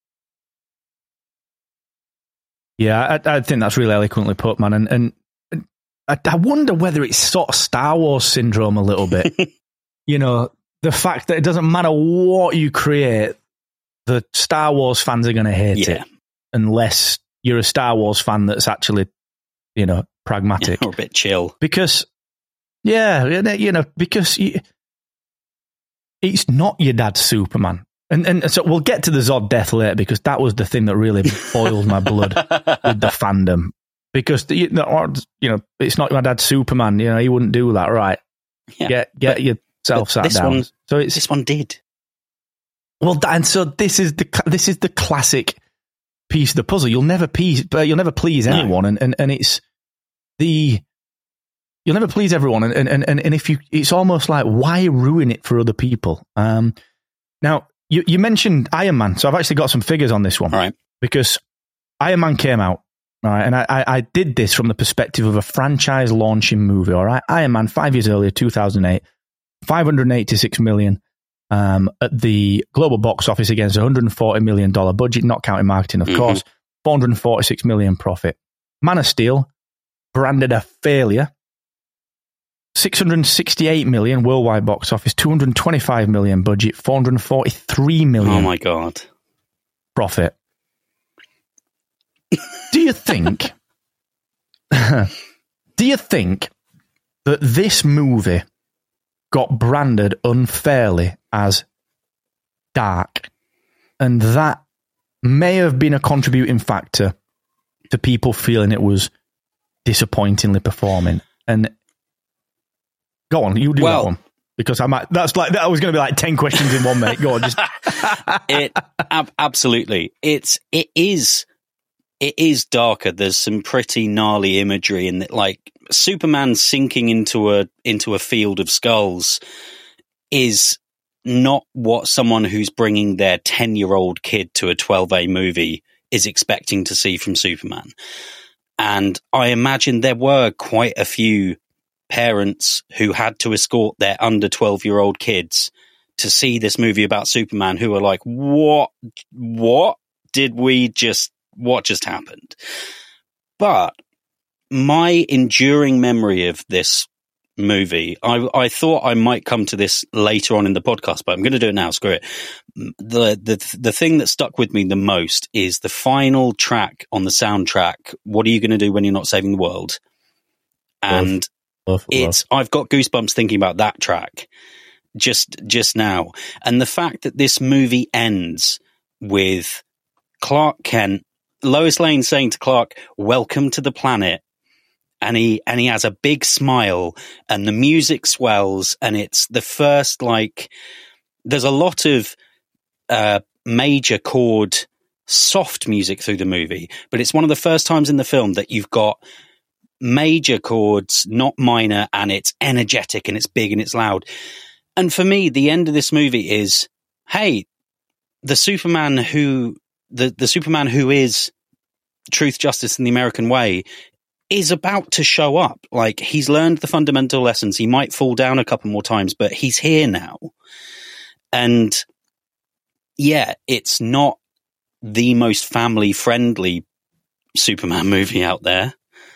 Yeah, I think that's really eloquently put, man. And I wonder whether it's sort of Star Wars syndrome a little bit. The fact that it doesn't matter what you create, the Star Wars fans are going to hate it, unless you're a Star Wars fan that's actually, pragmatic. Or a bit chill. Because, because it's not your dad's Superman. And so we'll get to the Zod death later, because that was the thing that really boiled my blood with the fandom. Because, it's not my dad's Superman. He wouldn't do that, right? Yeah, Get yourself sat down. This one did. Well, and so this is the classic piece of the puzzle. You'll never please anyone, and it's you'll never please everyone, and if you, it's almost like, why ruin it for other people? Now you mentioned Iron Man, so I've actually got some figures on this one, right? Because Iron Man came out, all right, and I did this from the perspective of a franchise launching movie. All right, Iron Man 5 years earlier, 2008, $586 million. At the global box office against $140 million budget, not counting marketing, of course, $446 million profit. Man of Steel, branded a failure, $668 million worldwide box office, $225 million budget, $443 million. Oh my God. Profit. Do you think that this movie got branded unfairly as dark, and that may have been a contributing factor to people feeling it was disappointingly performing? And go on, you do that one, because that was going to be like 10 questions in one, mate. Go on, just absolutely. It is darker. There's some pretty gnarly imagery in that, like Superman sinking into a field of skulls is not what someone who's bringing their 10-year-old kid to a 12A movie is expecting to see from Superman. And I imagine there were quite a few parents who had to escort their under 12-year-old kids to see this movie about Superman, who are like, what just happened? But my enduring memory of this movie, I thought I might come to this later on in the podcast, but I'm going to do it now. Screw it. The thing that stuck with me the most is the final track on the soundtrack. What are you going to do when you're not saving the world? And I've got goosebumps thinking about that track just now. And the fact that this movie ends with Clark Kent, Lois Lane saying to Clark, "Welcome to the planet." And he has a big smile, and the music swells, and it's the first, like, there's a lot of major chord soft music through the movie, but it's one of the first times in the film that you've got major chords, not minor, and it's energetic and it's big and it's loud. And for me, the end of this movie is, hey, the Superman who is truth, justice, and the American way is about to show up. Like, he's learned the fundamental lessons. He might fall down a couple more times, but he's here now. And yeah, it's not the most family friendly Superman movie out there.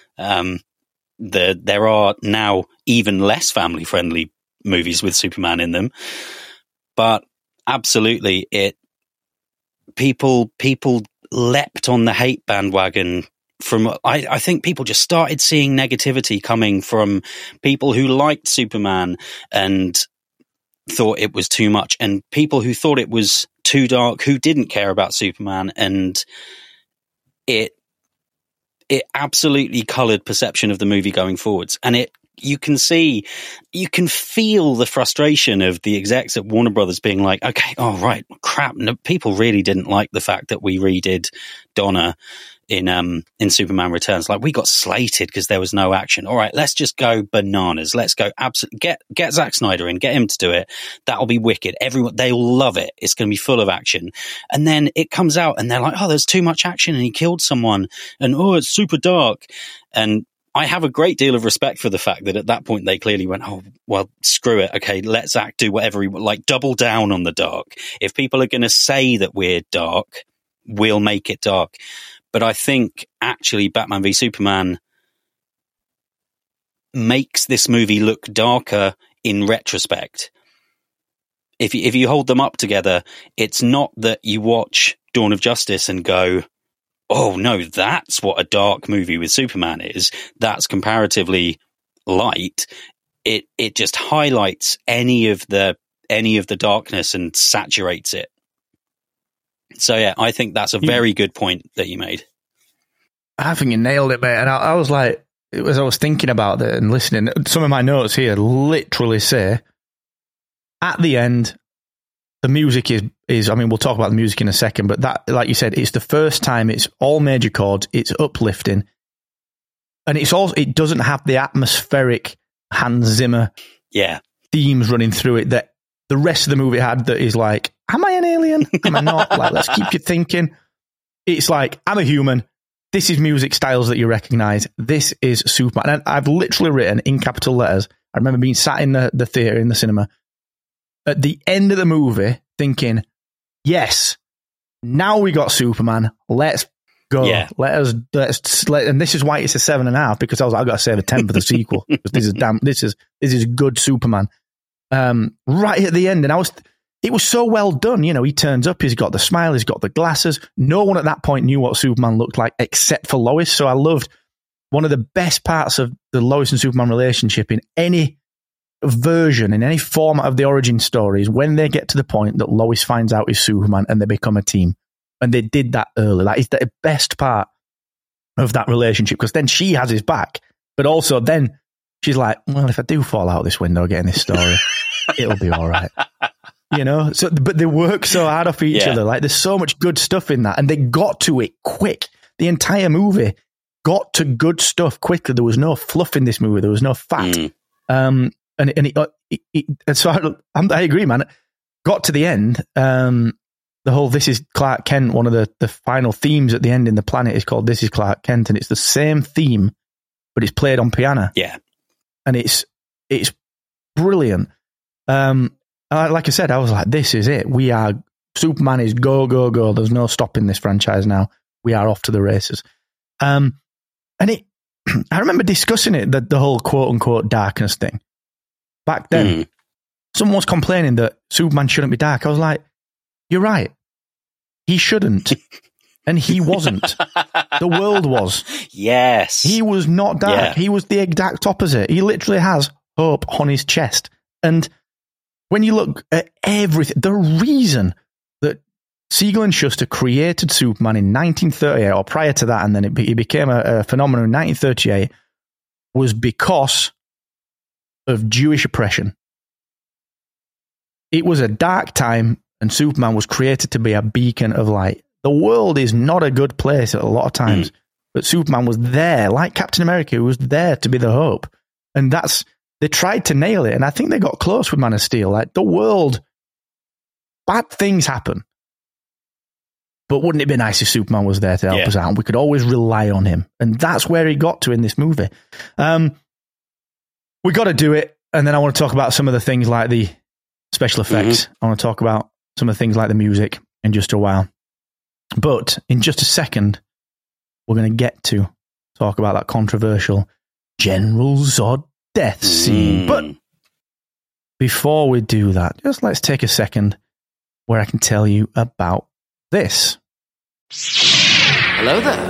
There are now even less family friendly movies with Superman in them, but absolutely people leapt on the hate bandwagon. I think people just started seeing negativity coming from people who liked Superman and thought it was too much, and people who thought it was too dark, who didn't care about Superman, and it absolutely colored perception of the movie going forwards. And you can feel the frustration of the execs at Warner Brothers being like, okay, oh right, crap, no, people really didn't like the fact that we redid Donna in Superman Returns. Like, we got slated because there was no action. All right, let's just go bananas. Let's go get Zack Snyder in, get him to do it. That'll be wicked. They'll love it. It's going to be full of action. And then it comes out and they're like, oh, there's too much action and he killed someone, and oh, it's super dark. And I have a great deal of respect for the fact that at that point they clearly went, oh, well, screw it. Okay, let Zack do whatever he like, double down on the dark. If people are going to say that we're dark, we'll make it dark. But I think actually Batman v Superman makes this movie look darker in retrospect. If you hold them up together, it's not that you watch Dawn of Justice and go, oh no, that's what a dark movie with Superman is. That's comparatively light. It just highlights any of the darkness and saturates it. So yeah, I think that's a very good point that you made. I think you nailed it, mate. And I was like, as I was thinking about it and listening, some of my notes here literally say, at the end, the music is, I mean, we'll talk about the music in a second, but that, like you said, it's the first time it's all major chords, it's uplifting, and it's also, it doesn't have the atmospheric Hans Zimmer themes running through it that the rest of the movie had, that is like, am I an alien? Am I not? Like, let's keep you thinking. It's like, I'm a human. This is music styles that you recognize. This is Superman. And I've literally written in capital letters. I remember being sat in the theater, in the cinema, at the end of the movie thinking, yes, now we got Superman. Let's go. Yeah. And this is why it's a 7.5, because I was like, I've got to save a 10 for the sequel. Because this is good Superman. Right at the end. And it was so well done. You know, he turns up, he's got the smile, he's got the glasses. No one at that point knew what Superman looked like except for Lois. So I loved one of the best parts of the Lois and Superman relationship in any version, in any format of the origin story, is when they get to the point that Lois finds out he's Superman and they become a team. And they did that early. That is the best part of that relationship, because then she has his back, but also then she's like, well, if I do fall out this window getting this story, it'll be all right. You know, so, but they work so hard off each other. Like, there's so much good stuff in that, and they got to it quick. The entire movie got to good stuff quickly. There was no fluff in this movie. There was no fat. So I agree, man. Got to the end. The whole "This is Clark Kent," one of the final themes at the end in The Planet is called "This is Clark Kent," and it's the same theme, but it's played on piano. Yeah, and it's brilliant. Like I said, I was like, this is it. Superman is go, go, go. There's no stopping this franchise now. We are off to the races. I remember discussing it, the whole quote unquote darkness thing. Back then, someone was complaining that Superman shouldn't be dark. I was like, you're right. He shouldn't. And he wasn't. The world was. Yes. He was not dark. Yeah. He was the exact opposite. He literally has hope on his chest. And when you look at everything, the reason that Siegel and Shuster created Superman in 1938, or prior to that, and then he became a phenomenon in 1938, was because of Jewish oppression. It was a dark time, and Superman was created to be a beacon of light. The world is not a good place at a lot of times, but Superman was there, like Captain America, who was there to be the hope. And they tried to nail it, and I think they got close with Man of Steel. Like, the world, bad things happen. But wouldn't it be nice if Superman was there to help us out? And we could always rely on him. And that's where he got to in this movie. We got to do it. And then I want to talk about some of the things like the special effects. I want to talk about some of the things like the music in just a while. But in just a second, we're going to get to talk about that controversial General Zod death scene. But before we do that, just let's take a second where I can tell you about this. Hello there.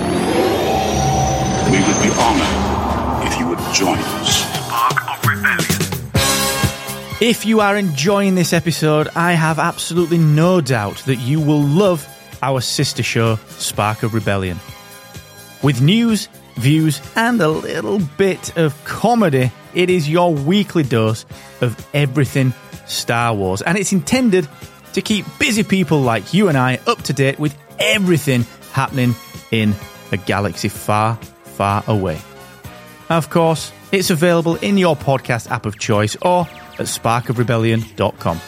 We would be honored if you would join us. Spark of Rebellion. If you are enjoying this episode, I have absolutely no doubt that you will love our sister show, Spark of Rebellion. With news, views, and a little bit of comedy, it is your weekly dose of everything Star Wars. And it's intended to keep busy people like you and I up to date with everything happening in a galaxy far, far away. Of course, it's available in your podcast app of choice or at sparkofrebellion.com.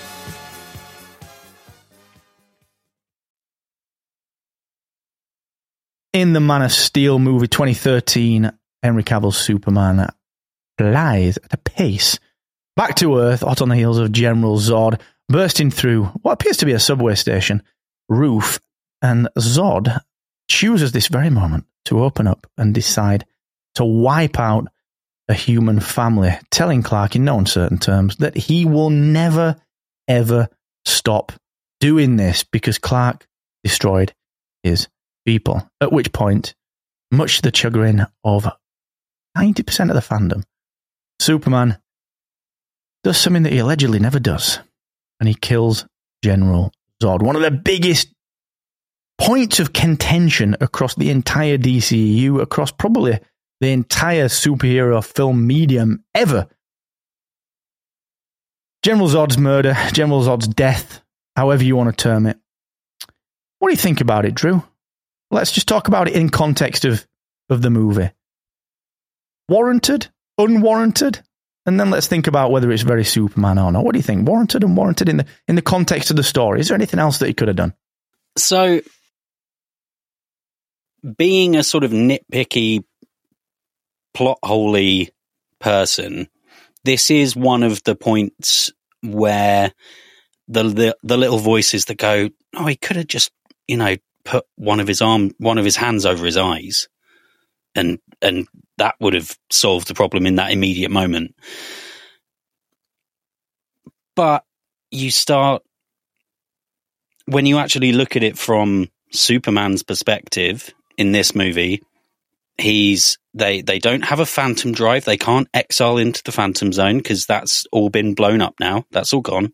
In the Man of Steel movie 2013, Henry Cavill's Superman flies at a pace back to Earth, hot on the heels of General Zod, bursting through what appears to be a subway station roof, and Zod chooses this very moment to open up and decide to wipe out a human family, telling Clark in no uncertain terms that he will never, ever stop doing this because Clark destroyed his people. At which point, much to the chagrin of 90% of the fandom, Superman does something that he allegedly never does, and he kills General Zod. One of the biggest points of contention across the entire DCEU, across probably the entire superhero film medium ever. General Zod's murder, General Zod's death, however you want to term it. What do you think about it, Drew? Let's just talk about it in context of the movie. Warranted? Unwarranted? And then let's think about whether it's very Superman or not. What do you think? Warranted, unwarranted in the context of the story? Is there anything else that he could have done? So, being a sort of nitpicky, plot-holey person, this is one of the points where the little voices that go, oh, he could have just, put one of his hands over his eyes, and that would have solved the problem in that immediate moment. But when you actually look at it from Superman's perspective in this movie, they don't have a phantom drive. They can't exile into the Phantom Zone because that's all been blown up now. That's all gone.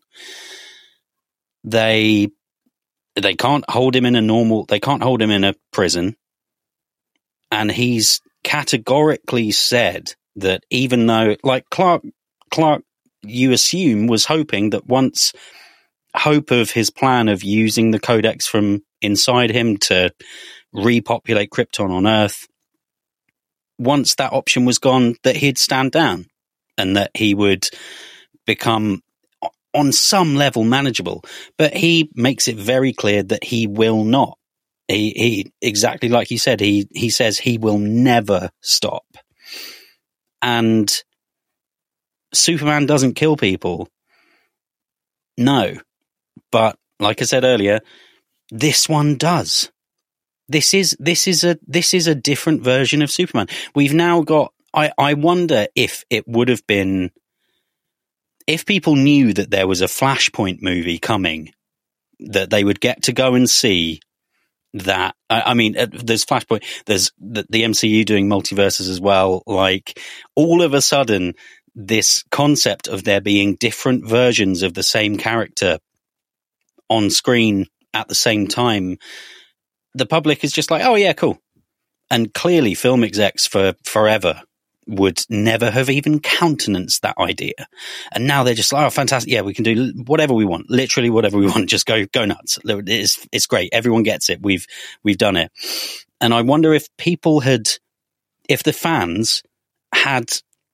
They can't hold him they can't hold him in a prison. And he's categorically said that even though, like Clark, you assume, was hoping that once hope of his plan of using the codex from inside him to repopulate Krypton on Earth, once that option was gone, that he'd stand down and that he would become on some level manageable. But he makes it very clear that he will not. He exactly like you said, he says he will never stop. And Superman doesn't kill people. No. But like I said earlier, this one does. This is a different version of Superman. We've now got, I wonder if it would have been, if people knew that there was a Flashpoint movie coming, that they would get to go and see that. I mean, there's Flashpoint, there's the MCU doing multiverses as well. Like, all of a sudden, this concept of there being different versions of the same character on screen at the same time, the public is just like, oh yeah, cool. And clearly film execs for forever would never have even countenanced that idea. And now they're just like, oh, fantastic. Yeah, we can do whatever we want, literally whatever we want. Just go nuts. It's great. Everyone gets it. We've done it. And I wonder if if the fans had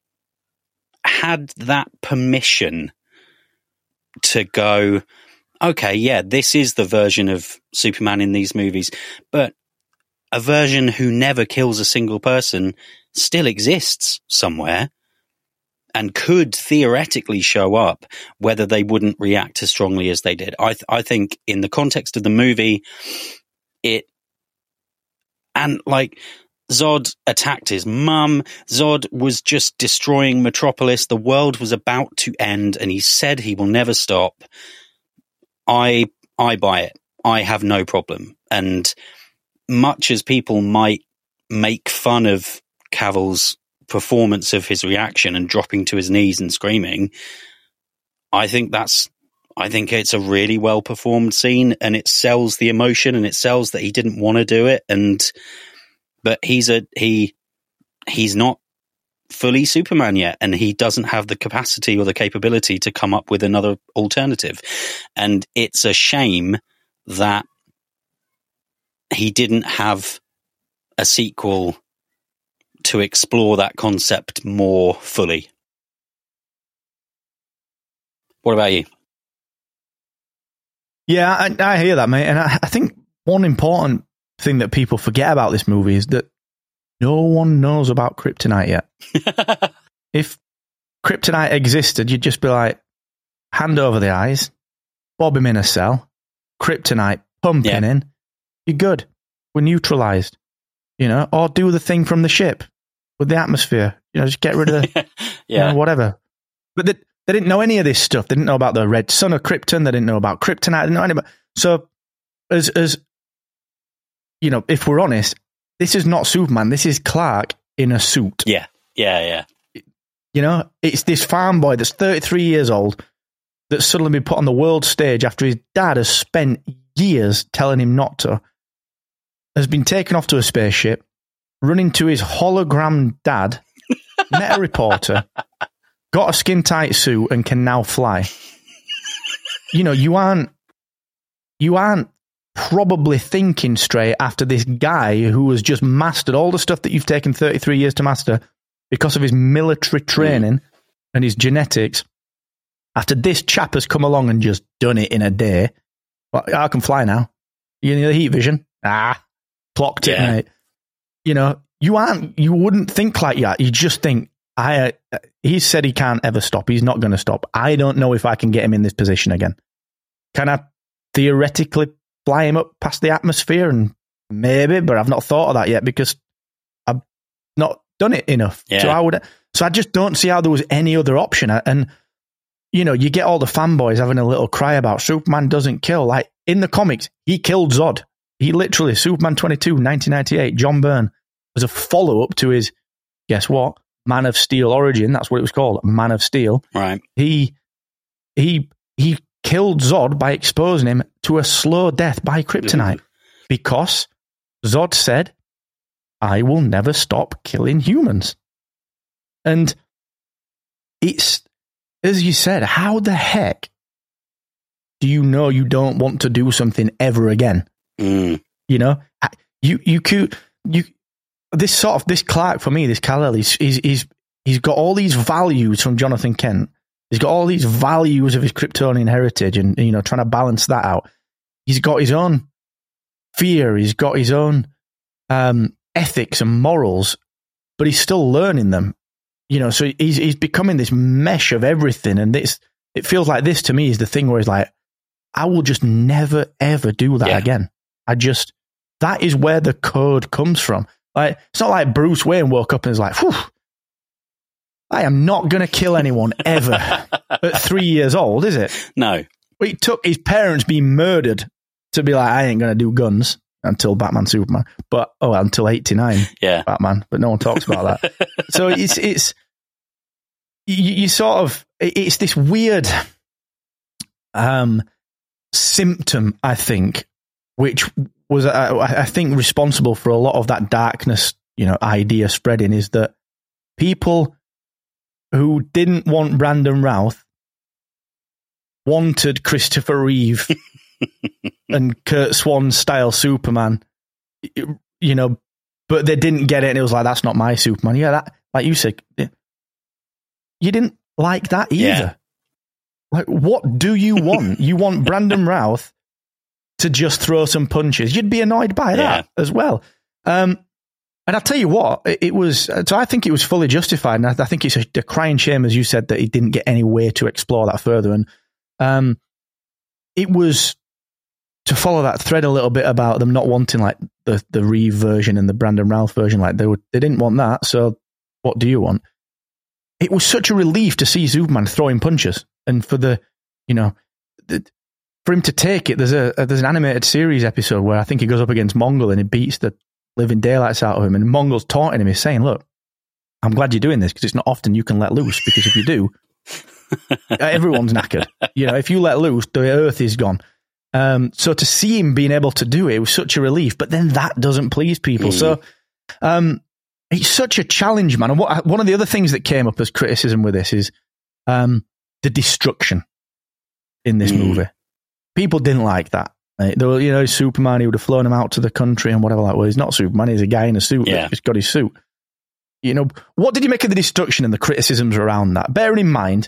that permission to go, okay, yeah, this is the version of Superman in these movies, but a version who never kills a single person still exists somewhere and could theoretically show up, whether they wouldn't react as strongly as they did. I think in the context of the movie, Zod attacked his mum. Zod was just destroying Metropolis. The world was about to end, and he said he will never stop. I buy it. I have no problem. And much as people might make fun of Cavill's performance of his reaction and dropping to his knees and screaming, I think it's a really well performed scene, and it sells the emotion, and it sells that he didn't want to do it. But he's not fully Superman yet, and he doesn't have the capacity or the capability to come up with another alternative. And it's a shame that he didn't have a sequel to explore that concept more fully. What about you? Yeah, I hear that, mate. And I think one important thing that people forget about this movie is that no one knows about kryptonite yet. If kryptonite existed, you'd just be like, hand over the eyes, bob him in a cell, kryptonite pumping in, you're good. We're neutralized, or do the thing from the ship with the atmosphere, just get rid of the, whatever. But they didn't know any of this stuff. They didn't know about the red sun of Krypton. They didn't know about kryptonite. They didn't know anything. So, as if we're honest, this is not Superman. This is Clark in a suit. Yeah. It's this farm boy that's 33 years old that's suddenly been put on the world stage after his dad has spent years telling him not to, has been taken off to a spaceship, run into his hologram dad, met a reporter, got a skin-tight suit, and can now fly. You aren't you aren't probably thinking straight after this guy who has just mastered all the stuff that you've taken 33 years to master because of his military training and his genetics. After this chap has come along and just done it in a day, well, I can fly now. You need the heat vision? Clocked it, mate. You know, you wouldn't think like that. You just think, he said he can't ever stop. He's not going to stop. I don't know if I can get him in this position again. Can I theoretically fly him up past the atmosphere? And maybe, but I've not thought of that yet because I've not done it enough. Yeah. So I just don't see how there was any other option. And, you know, you get all the fanboys having a little cry about Superman doesn't kill. Like, in the comics, he killed Zod. He literally, Superman 22, 1998, John Byrne, was a follow-up to his, guess what? Man of Steel origin. That's what it was called, Man of Steel. Right. He killed Zod by exposing him to a slow death by kryptonite because Zod said, I will never stop killing humans. And it's, as you said, how the heck do you know you don't want to do something ever again? You know, this Clark, for me, this Kal-El, he's got all these values from Jonathan Kent. He's got all these values of his Kryptonian heritage and, you know, trying to balance that out. He's got his own fear. He's got his own ethics and morals, but he's still learning them. You know, so he's becoming this mesh of everything. And it feels like this to me is the thing where he's like, I will just never, ever do that again. That is where the code comes from. Like, it's not like Bruce Wayne woke up and was like, whew, I am not going to kill anyone ever at 3 years old, is it? No. It took his parents being murdered to be like, I ain't going to do guns until Batman, Superman. But, until 89, Batman. But no one talks about that. So it's you sort of, it's this weird symptom, I think, which was, I think, responsible for a lot of that darkness, you know, idea spreading, is that people who didn't want Brandon Routh wanted Christopher Reeve and Kurt Swan style Superman, you know, but they didn't get it, and it was like, that's not my Superman. Yeah, that, like you said, you didn't like that either. Yeah. Like, what do you want? You want Brandon Routh to just throw some punches. You'd be annoyed by that as well. And I'll tell you what, it was, so I think it was fully justified. And I think it's a crying shame, as you said, that he didn't get any way to explore that further. And it was to follow that thread a little bit about them not wanting like the Reeve version and the Brandon Routh version. Like they didn't want that. So what do you want? It was such a relief to see Superman throwing punches. And for the, you know, for him to take it, there's an animated series episode where I think he goes up against Mongul and he beats the living daylights out of him. And Mongul's taunting him. He's saying, look, I'm glad you're doing this because it's not often you can let loose, because if you do, everyone's knackered. You know, if you let loose, the earth is gone. So to see him being able to do it was such a relief, but then that doesn't please people. So it's such a challenge, man. And one of the other things that came up as criticism with this is the destruction in this movie. People didn't like that. Right? They were, you know, Superman, he would have flown him out to the country and whatever. Like, well, he's not Superman, he's a guy in a suit. Yeah. He's got his suit. You know, what did you make of the destruction and the criticisms around that? Bearing in mind,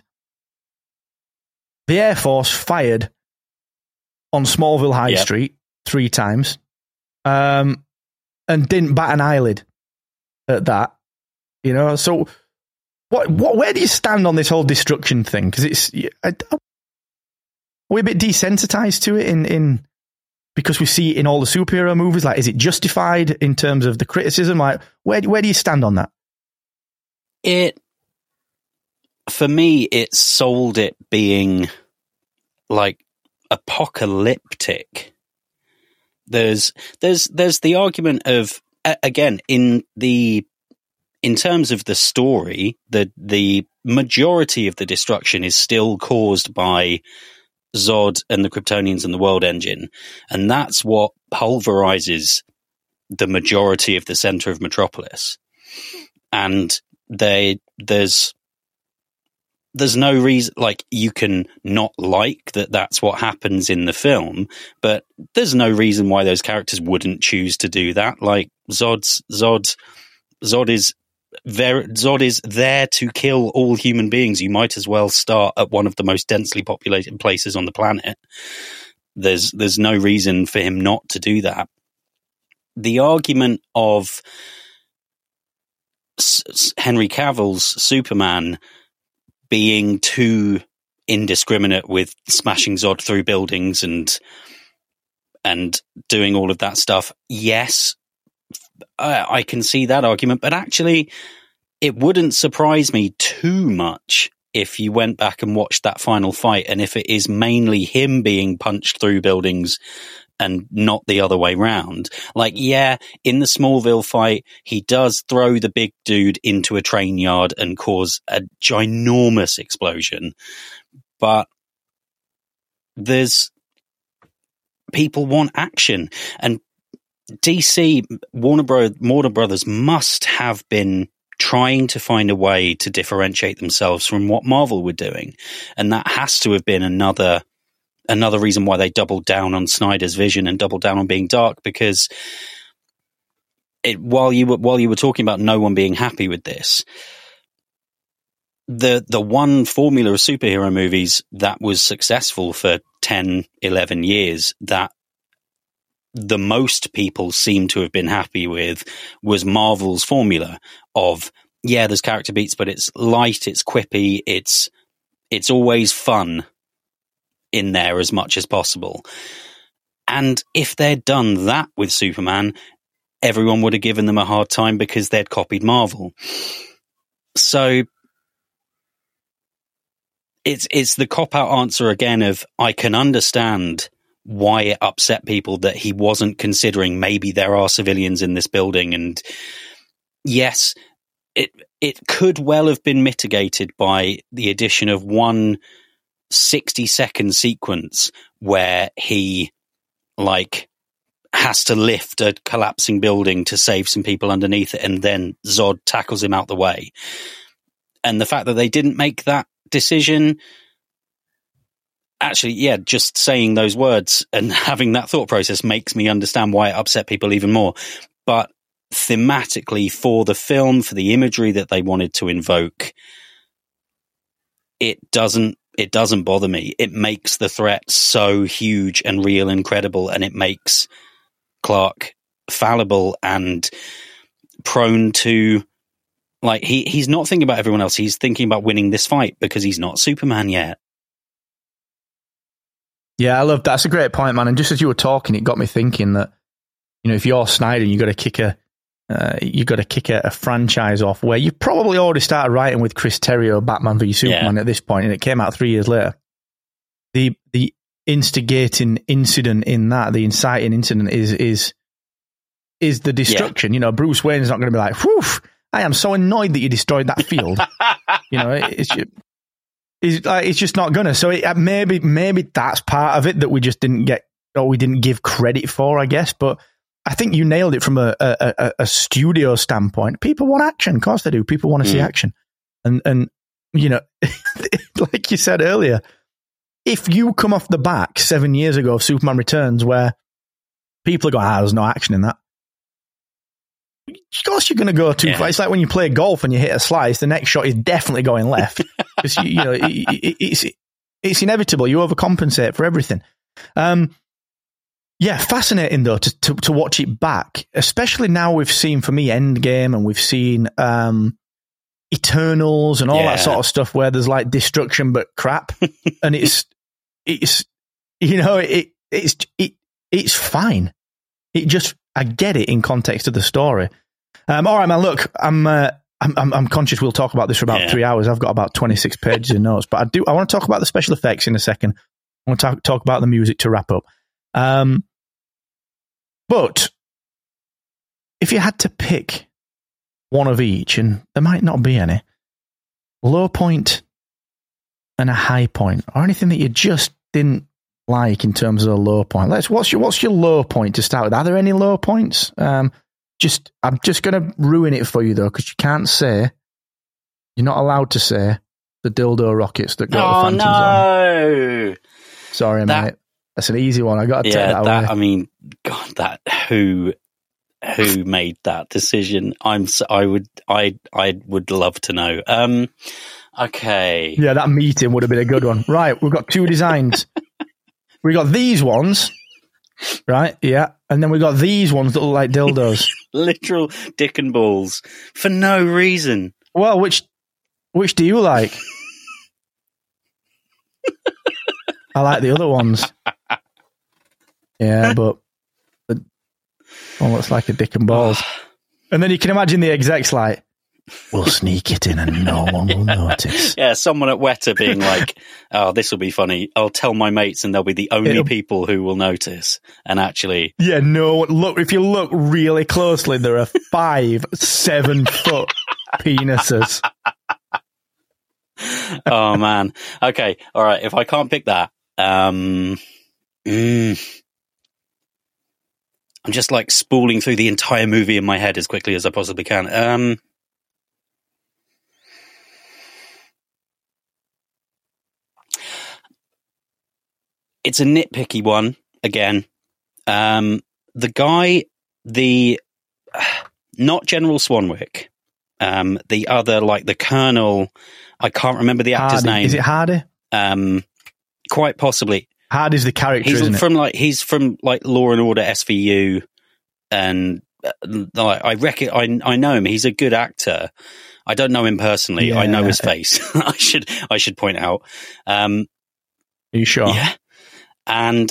the Air Force fired on Smallville High Street 3 times and didn't bat an eyelid at that. You know, so where do you stand on this whole destruction thing? Because are we a bit desensitized to it in because we see it in all the superhero movies? Like, is it justified in terms of the criticism? Like, where do you stand on that? For me, it sold it being like apocalyptic. There's the argument of, again, in terms of the story, the majority of the destruction is still caused by Zod and the Kryptonians and the World Engine, and that's what pulverizes the majority of the center of Metropolis. And there's there's no reason, like, you can not like that that's what happens in the film, but there's no reason why those characters wouldn't choose to do that. Like, Zod is there to kill all human beings. You might as well start at one of the most densely populated places on the planet. There's no reason for him not to do that. The argument of Henry Cavill's Superman being too indiscriminate with smashing Zod through buildings and doing all of that stuff, yes, I can see that argument, but actually it wouldn't surprise me too much if you went back and watched that final fight, and if it is mainly him being punched through buildings and not the other way round. Like, yeah, in the Smallville fight, he does throw the big dude into a train yard and cause a ginormous explosion. But people want action. And DC, Warner Brothers must have been trying to find a way to differentiate themselves from what Marvel were doing. And that has to have been another reason why they doubled down on Snyder's vision and doubled down on being dark, because while you were talking about no one being happy with this, the one formula of superhero movies that was successful for 10, 11 years, that the most people seem to have been happy with, was Marvel's formula of, yeah, there's character beats, but it's light, it's quippy, it's always fun in there as much as possible. And if they'd done that with Superman, everyone would have given them a hard time because they'd copied Marvel. So it's the cop-out answer again of, I can understand why it upset people that he wasn't considering maybe there are civilians in this building. And yes, it could well have been mitigated by the addition of one 60-second sequence where he has to lift a collapsing building to save some people underneath it, and then Zod tackles him out the way. And the fact that they didn't make that decision, actually, yeah, just saying those words and having that thought process makes me understand why it upset people even more. But thematically, for the film, for the imagery that they wanted to invoke, it doesn't bother me. It makes the threat so huge and real and credible, and it makes Clark fallible and prone to, like, he's not thinking about everyone else. He's thinking about winning this fight because he's not Superman yet. Yeah, I love that. That's a great point, man. And just as you were talking, it got me thinking that, you know, if you're Snyder, you got to kick a franchise off where you probably already started writing with Chris Terrio, Batman v Superman at this point, and it came out 3 years later. The instigating incident in that, the inciting incident is the destruction. You know, Bruce Wayne's not going to be like, whew, I am so annoyed that you destroyed that field. You know, it's just not gonna. So maybe that's part of it that we just didn't get, or we didn't give credit for, I guess. But I think you nailed it from a studio standpoint. People want action, of course they do. People want to see action, and you know, like you said earlier, if you come off the back 7 years ago of Superman Returns, where people are going, there's no action in that. Of course you're going to go too far. It's like when you play golf and you hit a slice, the next shot is definitely going left. Because, you know, it's inevitable. You overcompensate for everything. Yeah, fascinating, though, to watch it back. Especially now we've seen, for me, Endgame, and we've seen Eternals and all that sort of stuff where there's like destruction but crap. And it's you know, it's fine. It just, I get it in context of the story. All right, man. Look, I'm conscious we'll talk about this for about 3 hours. I've got about 26 pages of notes, but I want to talk about the special effects in a second. I want to talk about the music to wrap up. But if you had to pick one of each, and there might not be any, low point and a high point, or anything that you just didn't like in terms of a low point. What's your low point to start with? Are there any low points? I'm just going to ruin it for you though, because you can't say, you're not allowed to say, The dildo rockets that got the Phantom Zone. no! Sorry, mate. That's an easy one. I got to take that away. I mean, God, who made that decision? I would love to know. Okay. Yeah, that meeting would have been a good one. Right, we've got 2 designs. We got these ones, right? Yeah, and then we got these ones that look like dildos. Literal dick and balls for no reason. Well, which do you like? I like the other ones. Yeah, but one looks like a dick and balls. And then you can imagine the execs like, we'll sneak it in and no one will notice. Yeah, someone at Weta being like, oh, this will be funny. I'll tell my mates and they'll be the only people who will notice. And actually... Yeah, no, look, if you look really closely, there are 5 7-foot penises. Oh, man. Okay, all right. If I can't pick that, I'm just like spooling through the entire movie in my head as quickly as I possibly can. It's a nitpicky one again. The guy, not General Swanwick, the other, like the Colonel, I can't remember the actor's name. Is it Hardy? Quite possibly. Hardy's the character, isn't it? He's from like Law and Order SVU, and I know him. He's a good actor. I don't know him personally. Yeah. I know his face. I should point out. Are you sure? Yeah. And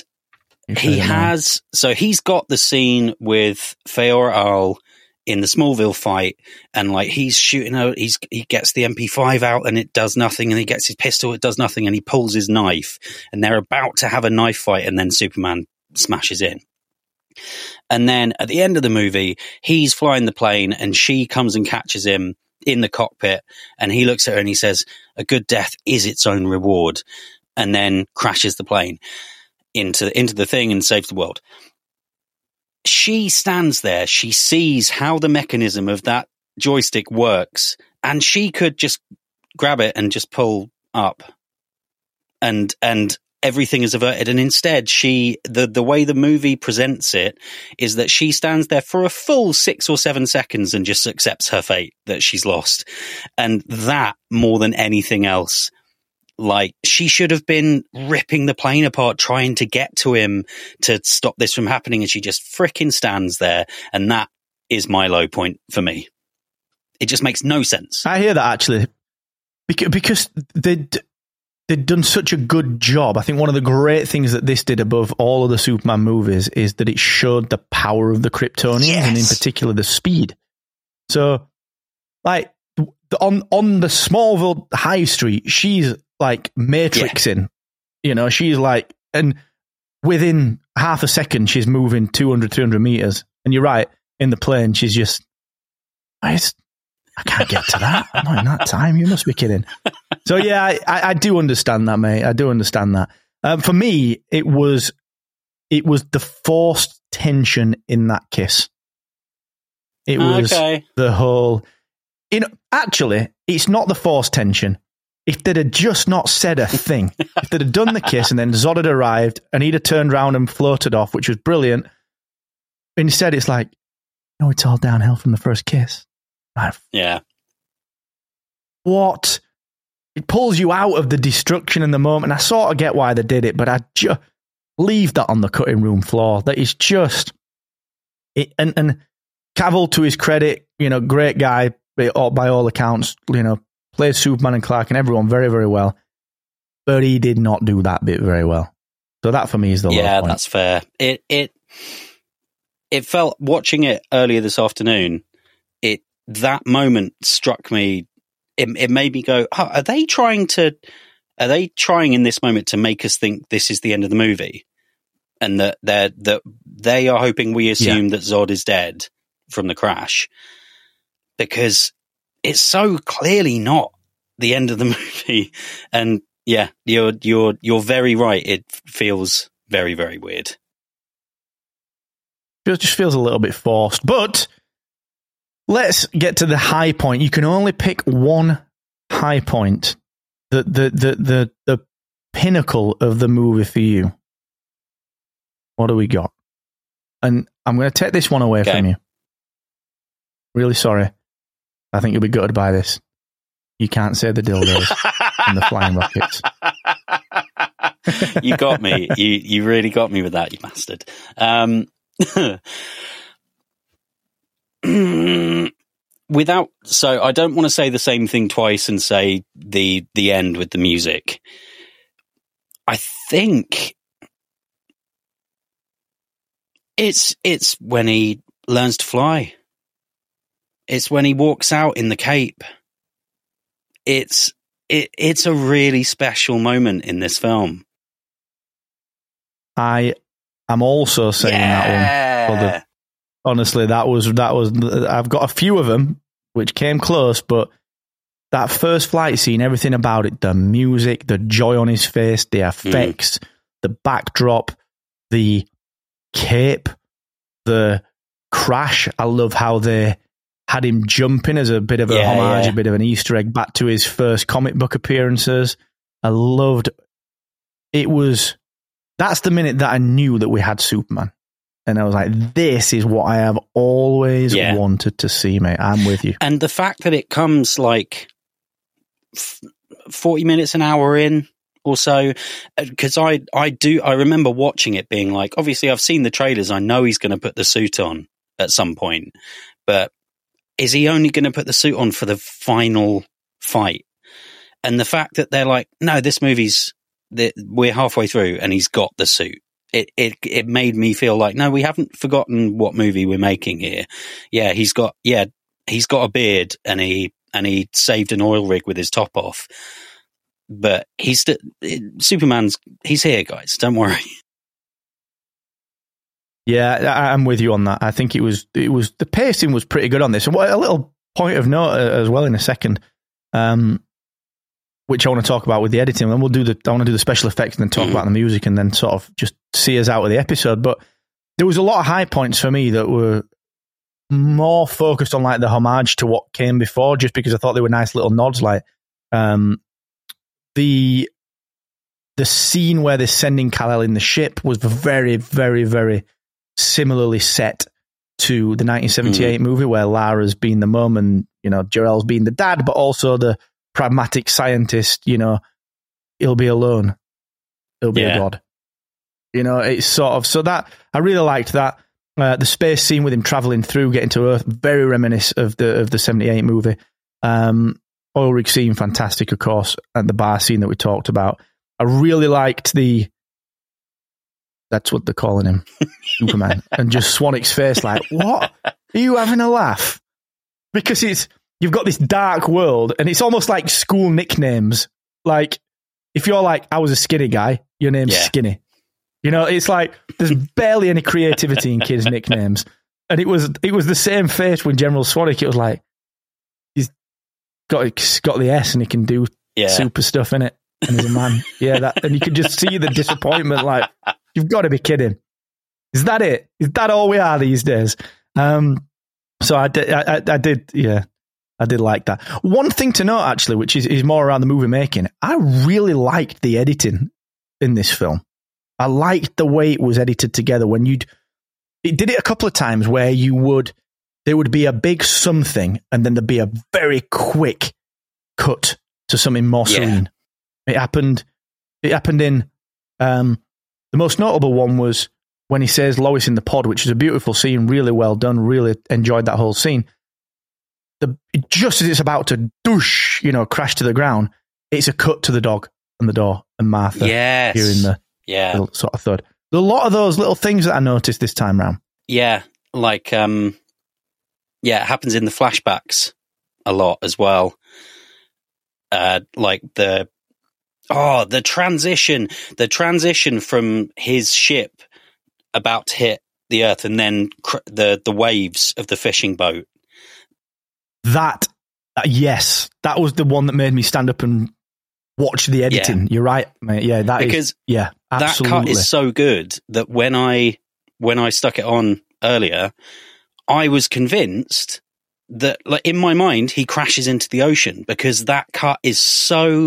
he's got the scene with Feora Al in the Smallville fight, and like he's shooting out, he gets the MP5 out and it does nothing, and he gets his pistol, it does nothing, and he pulls his knife, and they're about to have a knife fight, and then Superman smashes in. And then at the end of the movie, he's flying the plane, and she comes and catches him in the cockpit, and he looks at her and he says, "A good death is its own reward," and then crashes the plane into the thing and saves the world. She stands there, she sees how the mechanism of that joystick works, and she could just grab it and just pull up, and everything is averted. And instead, the way the movie presents it is that she stands there for a full 6 or 7 seconds and just accepts her fate, that she's lost. And that, more than anything else, like, she should have been ripping the plane apart, trying to get to him to stop this from happening, and she just frickin' stands there, and that is my low point for me. It just makes no sense. I hear that, actually, because they'd done such a good job. I think one of the great things that this did above all of the Superman movies is that it showed the power of the Kryptonians, and in particular the speed. So, like, on the Smallville high street, she's like matrixing, she's like, and within half a second, she's moving 200 meters. And you're right, in the plane, she's just, I can't get to that. I'm not in that time. You must be kidding. So yeah, I do understand that, mate. I do understand that. For me, it was the forced tension in that kiss. It was the whole, actually, it's not the forced tension. If they'd have just not said a thing, if they'd have done the kiss and then Zod had arrived and he'd have turned around and floated off, which was brilliant. Instead, it's like, it's all downhill from the first kiss. Yeah. What? It pulls you out of the destruction in the moment. I sort of get why they did it, but I just leave that on the cutting room floor. That is just it. And Cavill, to his credit, great guy by all accounts, played Superman and Clark and everyone very, very well. But he did not do that bit very well. So that for me is the low point. Yeah, that's fair. It felt, watching it earlier this afternoon, that moment struck me. It made me go, are they trying in this moment to make us think this is the end of the movie? And that they are hoping we assume that Zod is dead from the crash? Because it's so clearly not the end of the movie. And yeah, you're very right. It feels very, very weird. It just feels a little bit forced. But let's get to the high point. You can only pick one high point the pinnacle of the movie for you. What do we got? And I'm going to take this one away from you. Really sorry. I think you'll be gutted by this. You can't say the dildos and the flying rockets. You got me. You really got me with that, you bastard. So I don't want to say the same thing twice and say the end with the music. I think it's when he learns to fly. It's when he walks out in the cape. It's a really special moment in this film. I am also saying that one. Honestly, that was. I've got a few of them which came close, but that first flight scene, everything about it, the music, the joy on his face, the effects, the backdrop, the cape, the crash. I love how they had him jumping as a bit of a homage, a bit of an Easter egg back to his first comic book appearances. I loved it. That's the minute that I knew that we had Superman. And I was like, this is what I have always wanted to see, mate. I'm with you. And the fact that it comes like 40 minutes, an hour in or so, because I remember watching it being like, obviously I've seen the trailers. I know he's going to put the suit on at some point, but is he only going to put the suit on for the final fight? And the fact that they're like, no, this movie's, we're halfway through and he's got the suit. It made me feel like, no, we haven't forgotten what movie we're making here. Yeah, he's got a beard and he saved an oil rig with his top off. But he's here, guys. Don't worry. Yeah, I'm with you on that. I think it was the pacing was pretty good on this. And a little point of note as well in a second, which I want to talk about with the editing. And I want to do the special effects and then talk about the music and then sort of just see us out of the episode. But there was a lot of high points for me that were more focused on like the homage to what came before, just because I thought they were nice little nods. Like the scene where they're sending Kal-El in the ship was very, very, very similarly set to the 1978 movie where Lara's been the mum and, Jor-El's been the dad, but also the pragmatic scientist, he'll be alone. He'll be a god. It's sort of, so that, I really liked that. The space scene with him traveling through, getting to Earth, very reminiscent of the 78 movie. Oil rig scene, fantastic, of course, and the bar scene that we talked about. I really liked that's what they're calling him, Superman, and just Swanwick's face like, what? Are you having a laugh? Because you've got this dark world, and it's almost like school nicknames. Like, if you're like, I was a skinny guy, your name's Skinny. It's like, there's barely any creativity in kids' nicknames. And it was the same face when General Swanwick, it was like, he's got the S and he can do super stuff in it. And he's a man. And you could just see the disappointment, like, you've got to be kidding. Is that it? Is that all we are these days? So I did like that. One thing to note, actually, which is more around the movie making, I really liked the editing in this film. I liked the way it was edited together. It did it a couple of times where there would be a big something and then there'd be a very quick cut to something more serene. It happened in, the most notable one was when he says Lois in the pod, which is a beautiful scene, really well done, really enjoyed that whole scene. Just as it's about to crash to the ground, it's a cut to the dog and the door and Martha hearing the little sort of thud. There's a lot of those little things that I noticed this time round. Yeah, like it happens in the flashbacks a lot as well. Like the transition from his ship about to hit the earth and then the waves of the fishing boat. That was the one that made me stand up and watch the editing. You're right, mate. Yeah, absolutely. That cut is so good that when I stuck it on earlier, I was convinced that, like, in my mind, he crashes into the ocean because that cut is so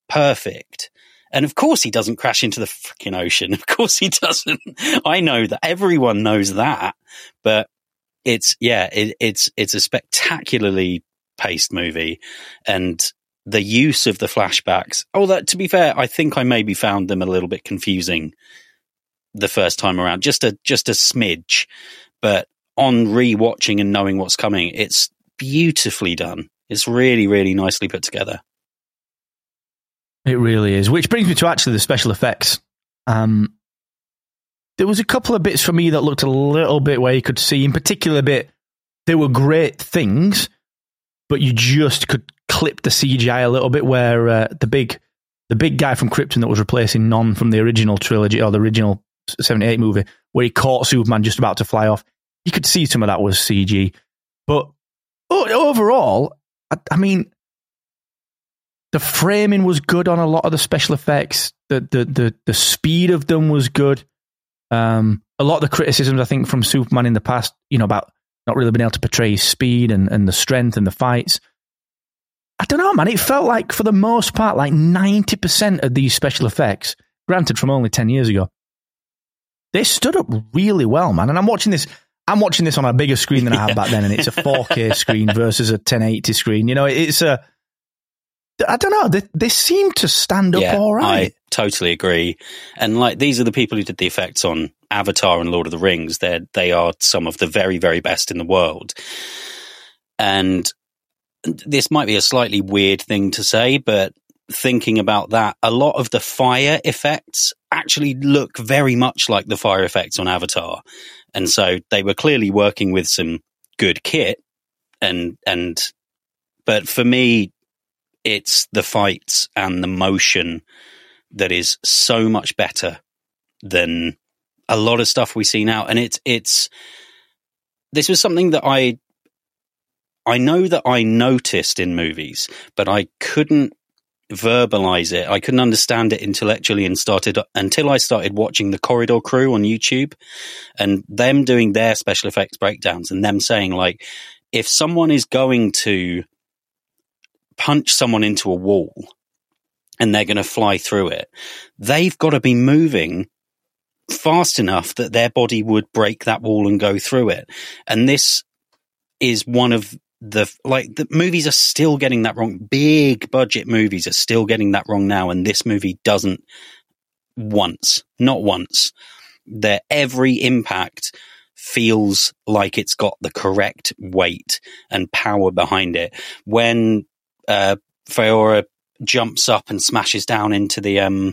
perfect. And of course he doesn't crash into the freaking ocean. Of course he doesn't. I know that. Everyone knows that. But it's a spectacularly paced movie. And the use of the flashbacks, to be fair, I think I maybe found them a little bit confusing the first time around. Just a smidge. But on rewatching and knowing what's coming, it's beautifully done. It's really, really nicely put together. It really is. Which brings me to actually the special effects. There was a couple of bits for me that looked a little bit where you could see, in particular bit, they were great things, but you just could clip the CGI a little bit where the big guy from Krypton that was replacing Non from the original trilogy, or the original 78 movie, where he caught Superman just about to fly off. You could see some of that was CG. But overall, I mean, the framing was good on a lot of the special effects. The speed of them was good. A lot of the criticisms, I think, from Superman in the past, about not really being able to portray his speed and the strength and the fights. I don't know, man. It felt like, for the most part, like 90% of these special effects, granted from only 10 years ago, they stood up really well, man. And I'm watching this on a bigger screen than I had back then, and it's a 4K screen versus a 1080 screen. It's a... I don't know. They seem to stand up all right. I totally agree. And these are the people who did the effects on Avatar and Lord of the Rings. They are some of the very, very best in the world. And this might be a slightly weird thing to say, but thinking about that, a lot of the fire effects actually look very much like the fire effects on Avatar. And so they were clearly working with some good kit. But for me, it's the fights and the motion that is so much better than a lot of stuff we see now. And this was something that I know that I noticed in movies, but I couldn't verbalize it. I couldn't understand it intellectually until I started watching the Corridor Crew on YouTube and them doing their special effects breakdowns and them saying, if someone is going to punch someone into a wall and they're going to fly through it, they've got to be moving fast enough that their body would break that wall and go through it. And this is one of the movies are still getting that wrong. Big budget movies are still getting that wrong now. And this movie doesn't not once. Every impact feels like it's got the correct weight and power behind it. When Faora jumps up and smashes down into the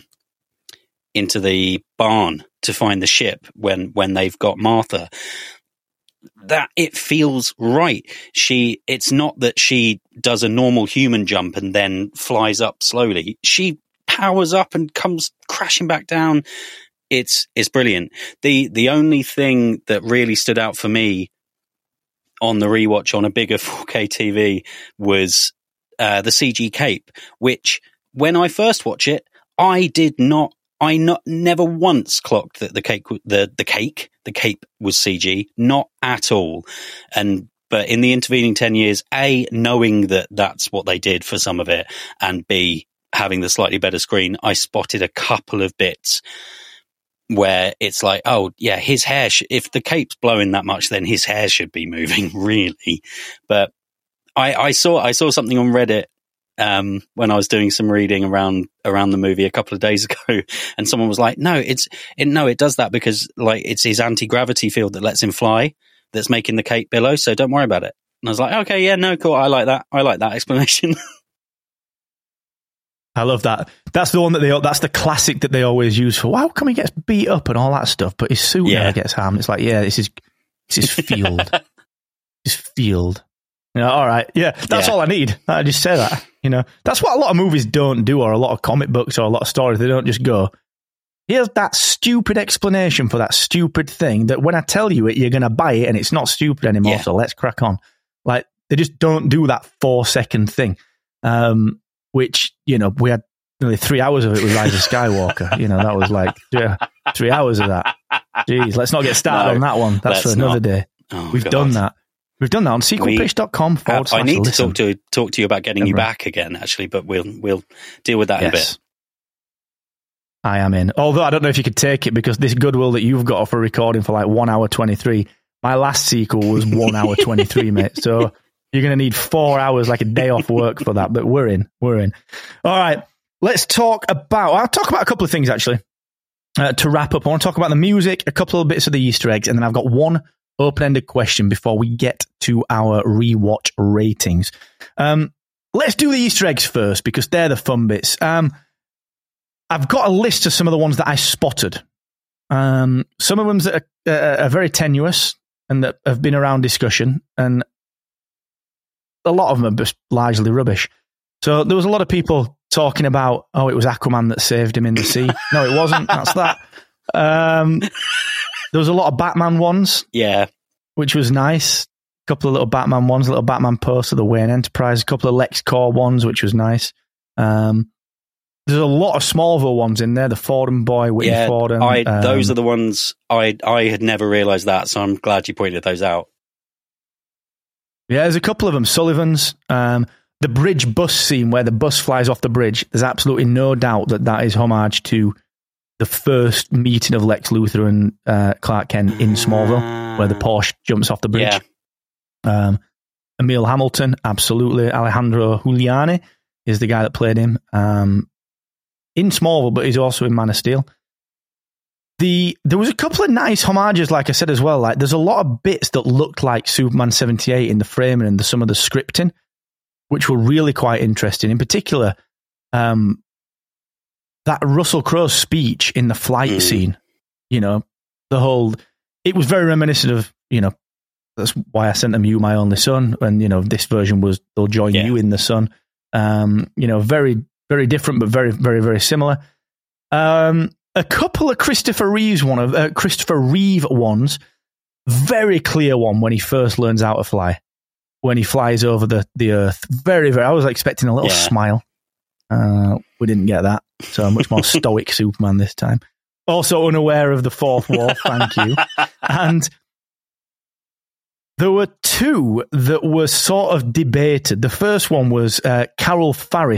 barn to find the ship when they've got Martha, that it feels right. It's not that she does a normal human jump and then flies up slowly. She powers up and comes crashing back down. It's brilliant. The only thing that really stood out for me on the rewatch on a bigger 4K TV was the CG cape, which when I first watched it, I never once clocked that the cape was CG, not at all. But in the intervening 10 years, A, knowing that that's what they did for some of it, and B, having the slightly better screen, I spotted a couple of bits where it's like, oh yeah, his hair, if the cape's blowing that much, then his hair should be moving, really. But I saw something on Reddit when I was doing some reading around the movie a couple of days ago, and someone was like, no, it does that because it's his anti-gravity field that lets him fly that's making the cape billow, so don't worry about it. And I was like, okay, yeah, no, cool, I like that explanation. I love that. That's the one that's the classic that they always use for, how come he gets beat up and all that stuff, but his suit never gets harmed. It's like, yeah, this is field. It's field. All right. Yeah, that's all I need. I just say that. That's what a lot of movies don't do, or a lot of comic books, or a lot of stories. They don't just go, here's that stupid explanation for that stupid thing that when I tell you it, you're going to buy it and it's not stupid anymore. So let's crack on. They just don't do that 4-second thing. Which, we had nearly 3 hours of it with Rise of Skywalker. That was 3 hours of that. Jeez, let's not get started on that one. That's for another day. Oh, We've done that. We've done that on sequelpitch.com / I need listen. to talk to you about getting you back again, actually, but we'll deal with that in a bit. I am in. Although I don't know if you could take it, because this goodwill that you've got for recording for like 1 hour 23, my last sequel was 1 hour 23, mate. So you're going to need 4 hours, like a day off work for that. But we're in. All right. I'll talk about a couple of things, actually, to wrap up. I want to talk about the music, a couple of bits of the Easter eggs, and then I've got one open-ended question before we get to our rewatch ratings. Let's do the Easter eggs first, because they're the fun bits. I've got a list of some of the ones that I spotted. Some of them that are very tenuous and that have been around discussion, and a lot of them are just largely rubbish. So there was a lot of people talking about, it was Aquaman that saved him in the sea. No, it wasn't. That's that. There was a lot of Batman ones. Yeah. Which was nice. A couple of little Batman ones, a little Batman post of the Wayne Enterprise, a couple of LexCorp ones, which was nice. There's a lot of Smallville ones in there. The Fordham boy, Whitney Fordham. Those are the ones I had never realised that, so I'm glad you pointed those out. Yeah, there's a couple of them. Sullivan's. The bridge bus scene where the bus flies off the bridge, there's absolutely no doubt that is homage to the first meeting of Lex Luthor and Clark Kent in Smallville, where the Porsche jumps off the bridge. Yeah. Emil Hamilton, absolutely. Alejandro Juliani is the guy that played him in Smallville, but he's also in Man of Steel. There was a couple of nice homages, like I said as well. Like, there's a lot of bits that looked like Superman 78 in the framing and some of the scripting, which were really quite interesting. In particular, that Russell Crowe speech in the flight scene, it was very reminiscent of, that's why I sent them You, My Only Son. And, this version was They'll Join You in the Sun. Very, very different, but very, very, very similar. A couple of Christopher Reeve ones, very clear one when he first learns how to fly, when he flies over the earth. Very, very, I was expecting a little smile. We didn't get that. So a much more stoic Superman this time. Also unaware of the fourth wall. Thank you. And there were two that were sort of debated. The first one was Carrie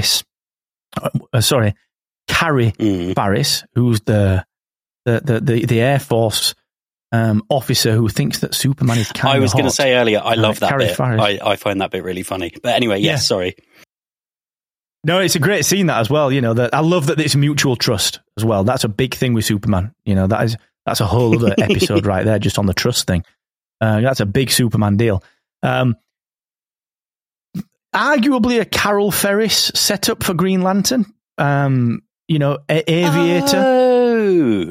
Farris, who's the Air Force officer who thinks that Superman is kind of hot. I was going to say earlier, I love that bit. I find that bit really funny. But anyway, yes, sorry. No, it's a great scene, that as well. That I love that it's mutual trust as well. That's a big thing with Superman. That's a whole other episode right there, just on the trust thing. That's a big Superman deal. Arguably a Carol Ferris setup for Green Lantern. Aviator. Oh.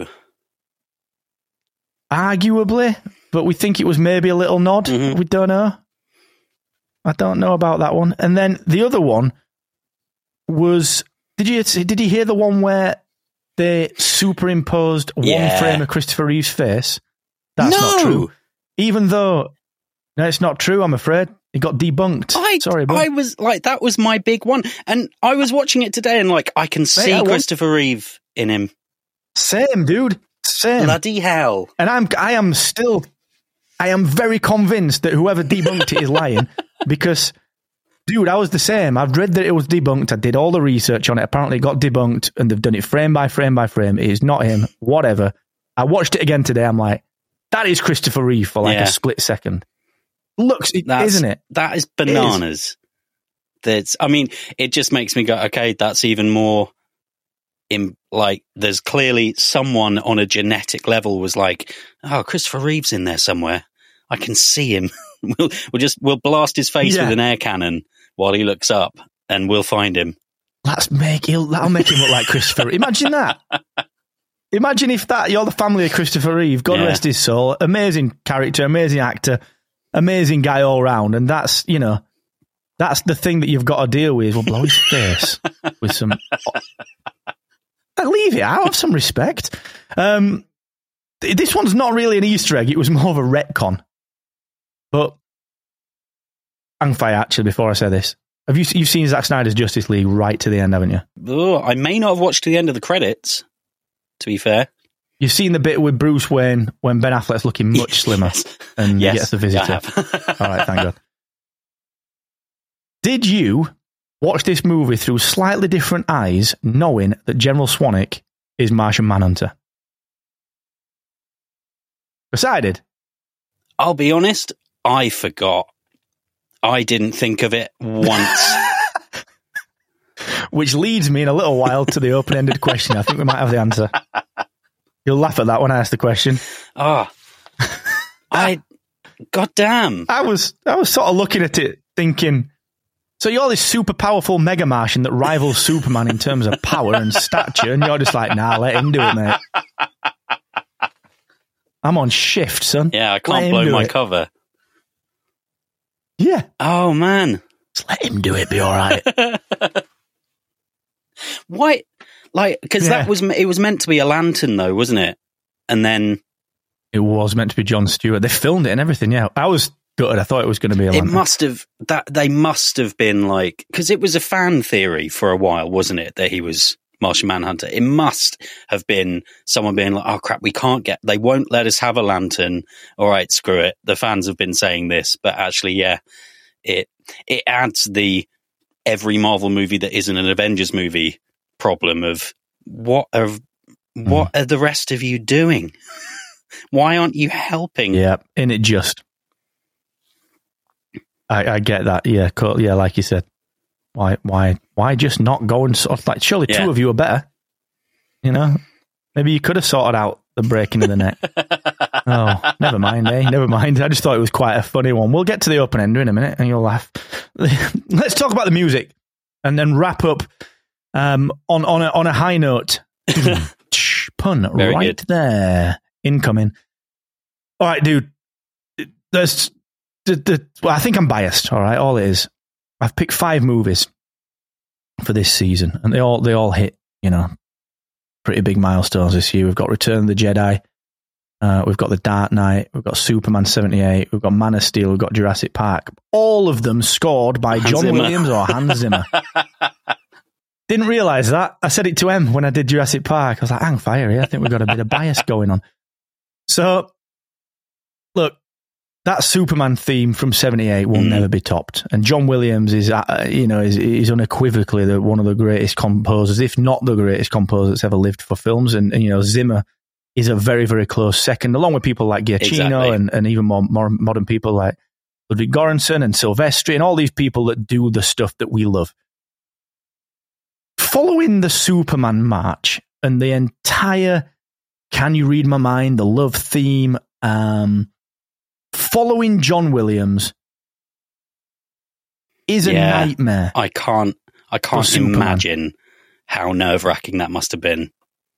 Arguably, but we think it was maybe a little nod. We don't know. I don't know about that one. And then the other one was, did you hear the one where they superimposed one frame of Christopher Reeve's face? That's not true. Even though, no, it's not true, I'm afraid. It got debunked. Sorry, bro. I was like, that was my big one. And I was watching it today and I can see Christopher Reeve in him. Same, dude. Same. Bloody hell. And I am very convinced that whoever debunked it is lying, because, dude, I was the same. I've read that it was debunked. I did all the research on it. Apparently it got debunked and they've done it frame by frame by frame. It is not him. Whatever. I watched it again today. I'm like, that is Christopher Reeve for a split second. Isn't it? That is bananas. It just makes me go, okay, that's even more there's clearly someone on a genetic level was like, oh, Christopher Reeve's in there somewhere. I can see him. We'll blast his face with an air cannon while he looks up and we'll find him. That'll make him look like Christopher. Imagine that. Imagine if you're the family of Christopher Reeve, God rest his soul, amazing character, amazing actor, amazing guy all round, and that's the thing that you've got to deal with. We'll blow his face with some. Leave it out. Have some respect. This one's not really an Easter egg. It was more of a retcon. But hang fire, actually, before I say this. You've seen Zack Snyder's Justice League right to the end, haven't you? Oh, I may not have watched to the end of the credits, to be fair. You've seen the bit with Bruce Wayne when Ben Affleck's looking much slimmer and he gets the visitor. All right, thank God. Did you watch this movie through slightly different eyes, knowing that General Swanwick is Martian Manhunter? Because I did. I'll be honest, I forgot. I didn't think of it once. Which leads me in a little while to the open-ended question. I think we might have the answer. You'll laugh at that when I ask the question. Oh, goddamn. I was sort of looking at it thinking, so you're this super powerful Mega Martian that rivals Superman in terms of power and stature, and you're just like, nah, let him do it, mate. I'm on shift, son. Yeah, I can't blow my cover. Yeah. Oh, man. Just let him do it, be all right. Why? Like, because it was meant to be a lantern, though, wasn't it? And then it was meant to be Jon Stewart. They filmed it and everything. Yeah, I was gutted. I thought it was going to be a lantern. They must have been like, because it was a fan theory for a while, wasn't it? That he was Martian Manhunter. It must have been someone being like, oh crap, they won't let us have a lantern. All right, screw it. The fans have been saying this, but actually, yeah, it adds the every Marvel movie that isn't an Avengers movie problem of what are the rest of you doing? Why aren't you helping? Yeah, and it just I get that. Yeah, cool. Yeah, like you said, why just not go and sort of like, surely two of you are better. You know, maybe you could have sorted out the breaking of the neck. Oh, never mind, never mind. I just thought it was quite a funny one. We'll get to the open ender in a minute and you'll laugh. Let's talk about the music and then wrap up on a high note. Pun Very right good. there. Incoming. All right, dude. There's well, I think I'm biased. All right, all it is, I've picked 5 movies for this season, and they all hit, you know, pretty big milestones this year. We've got Return of the Jedi, we've got The Dark Knight, we've got Superman 78, we've got Man of Steel, we've got Jurassic Park. All of them scored by John Williams or Hans Zimmer. Didn't realise that. I said it to Em when I did Jurassic Park. I was like, hang fire here. I think we've got a bit of bias going on. So, look, that Superman theme from 78 will never be topped. And John Williams is unequivocally one of the greatest composers, if not the greatest composer that's ever lived for films. And you know, Zimmer is a very, very close second, along with people like Giacchino and even more modern people like Ludwig Göransson and Silvestri and all these people that do the stuff that we love. Following the Superman march and the entire Can You Read My Mind, the love theme, following John Williams is a nightmare. I can't imagine how nerve-wracking that must have been.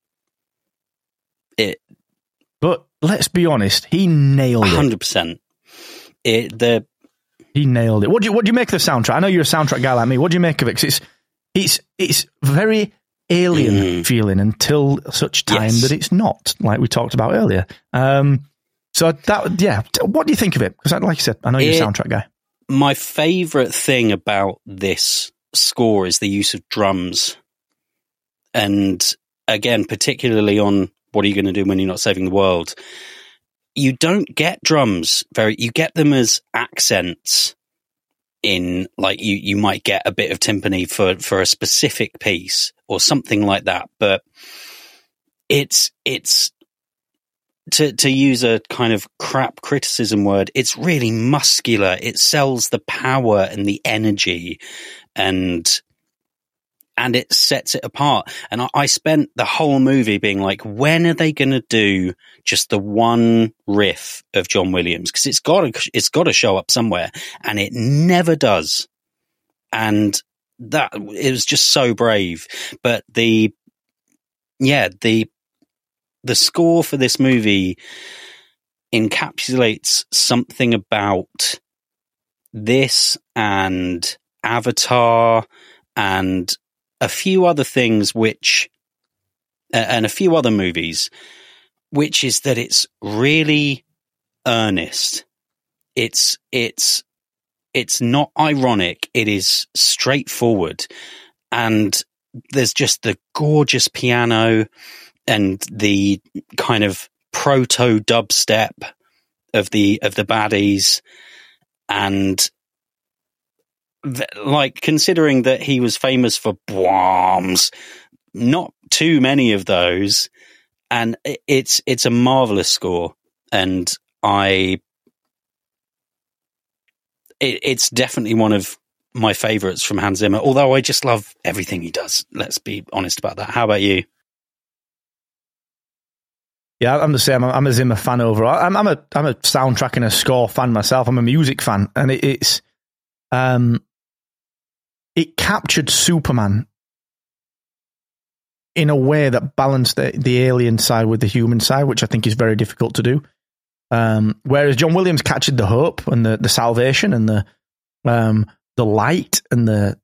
But let's be honest, he nailed it. 100%. He nailed it. What do you make of the soundtrack? I know you're a soundtrack guy like me. What do you make of it? 'Cause it's very alien feeling until such time that it's not, like we talked about earlier. So what do you think of it? Because like you said, I know you're a soundtrack guy. My favourite thing about this score is the use of drums. And again, particularly on What Are You Going to Do When You're Not Saving the World? You don't get drums you get them as accents in, like, you might get a bit of timpani for a specific piece or something like that. But it's to use a kind of crap criticism word, it's really muscular. It sells the power and the energy and it sets it apart. And I spent the whole movie being like, when are they going to do just the one riff of John Williams? Because it's got to show up somewhere, and it never does. And that, it was just so brave. But the score for this movie encapsulates something about this and Avatar and a few other things and a few other movies, which is that it's really earnest. It's not ironic. It is straightforward. And there's just the gorgeous piano and the kind of proto dubstep of the baddies, and like considering that he was famous for bombs, not too many of those, and it's a marvelous score, and it's definitely one of my favorites from Hans Zimmer, although I just love everything he does. Let's be honest about that. How about you? Yeah, I'm the same. I'm a Zimmer fan overall. I'm a soundtrack and a score fan myself. I'm a music fan, and it captured Superman in a way that balanced the alien side with the human side, which I think is very difficult to do. Whereas John Williams captured the hope and the salvation and the light and the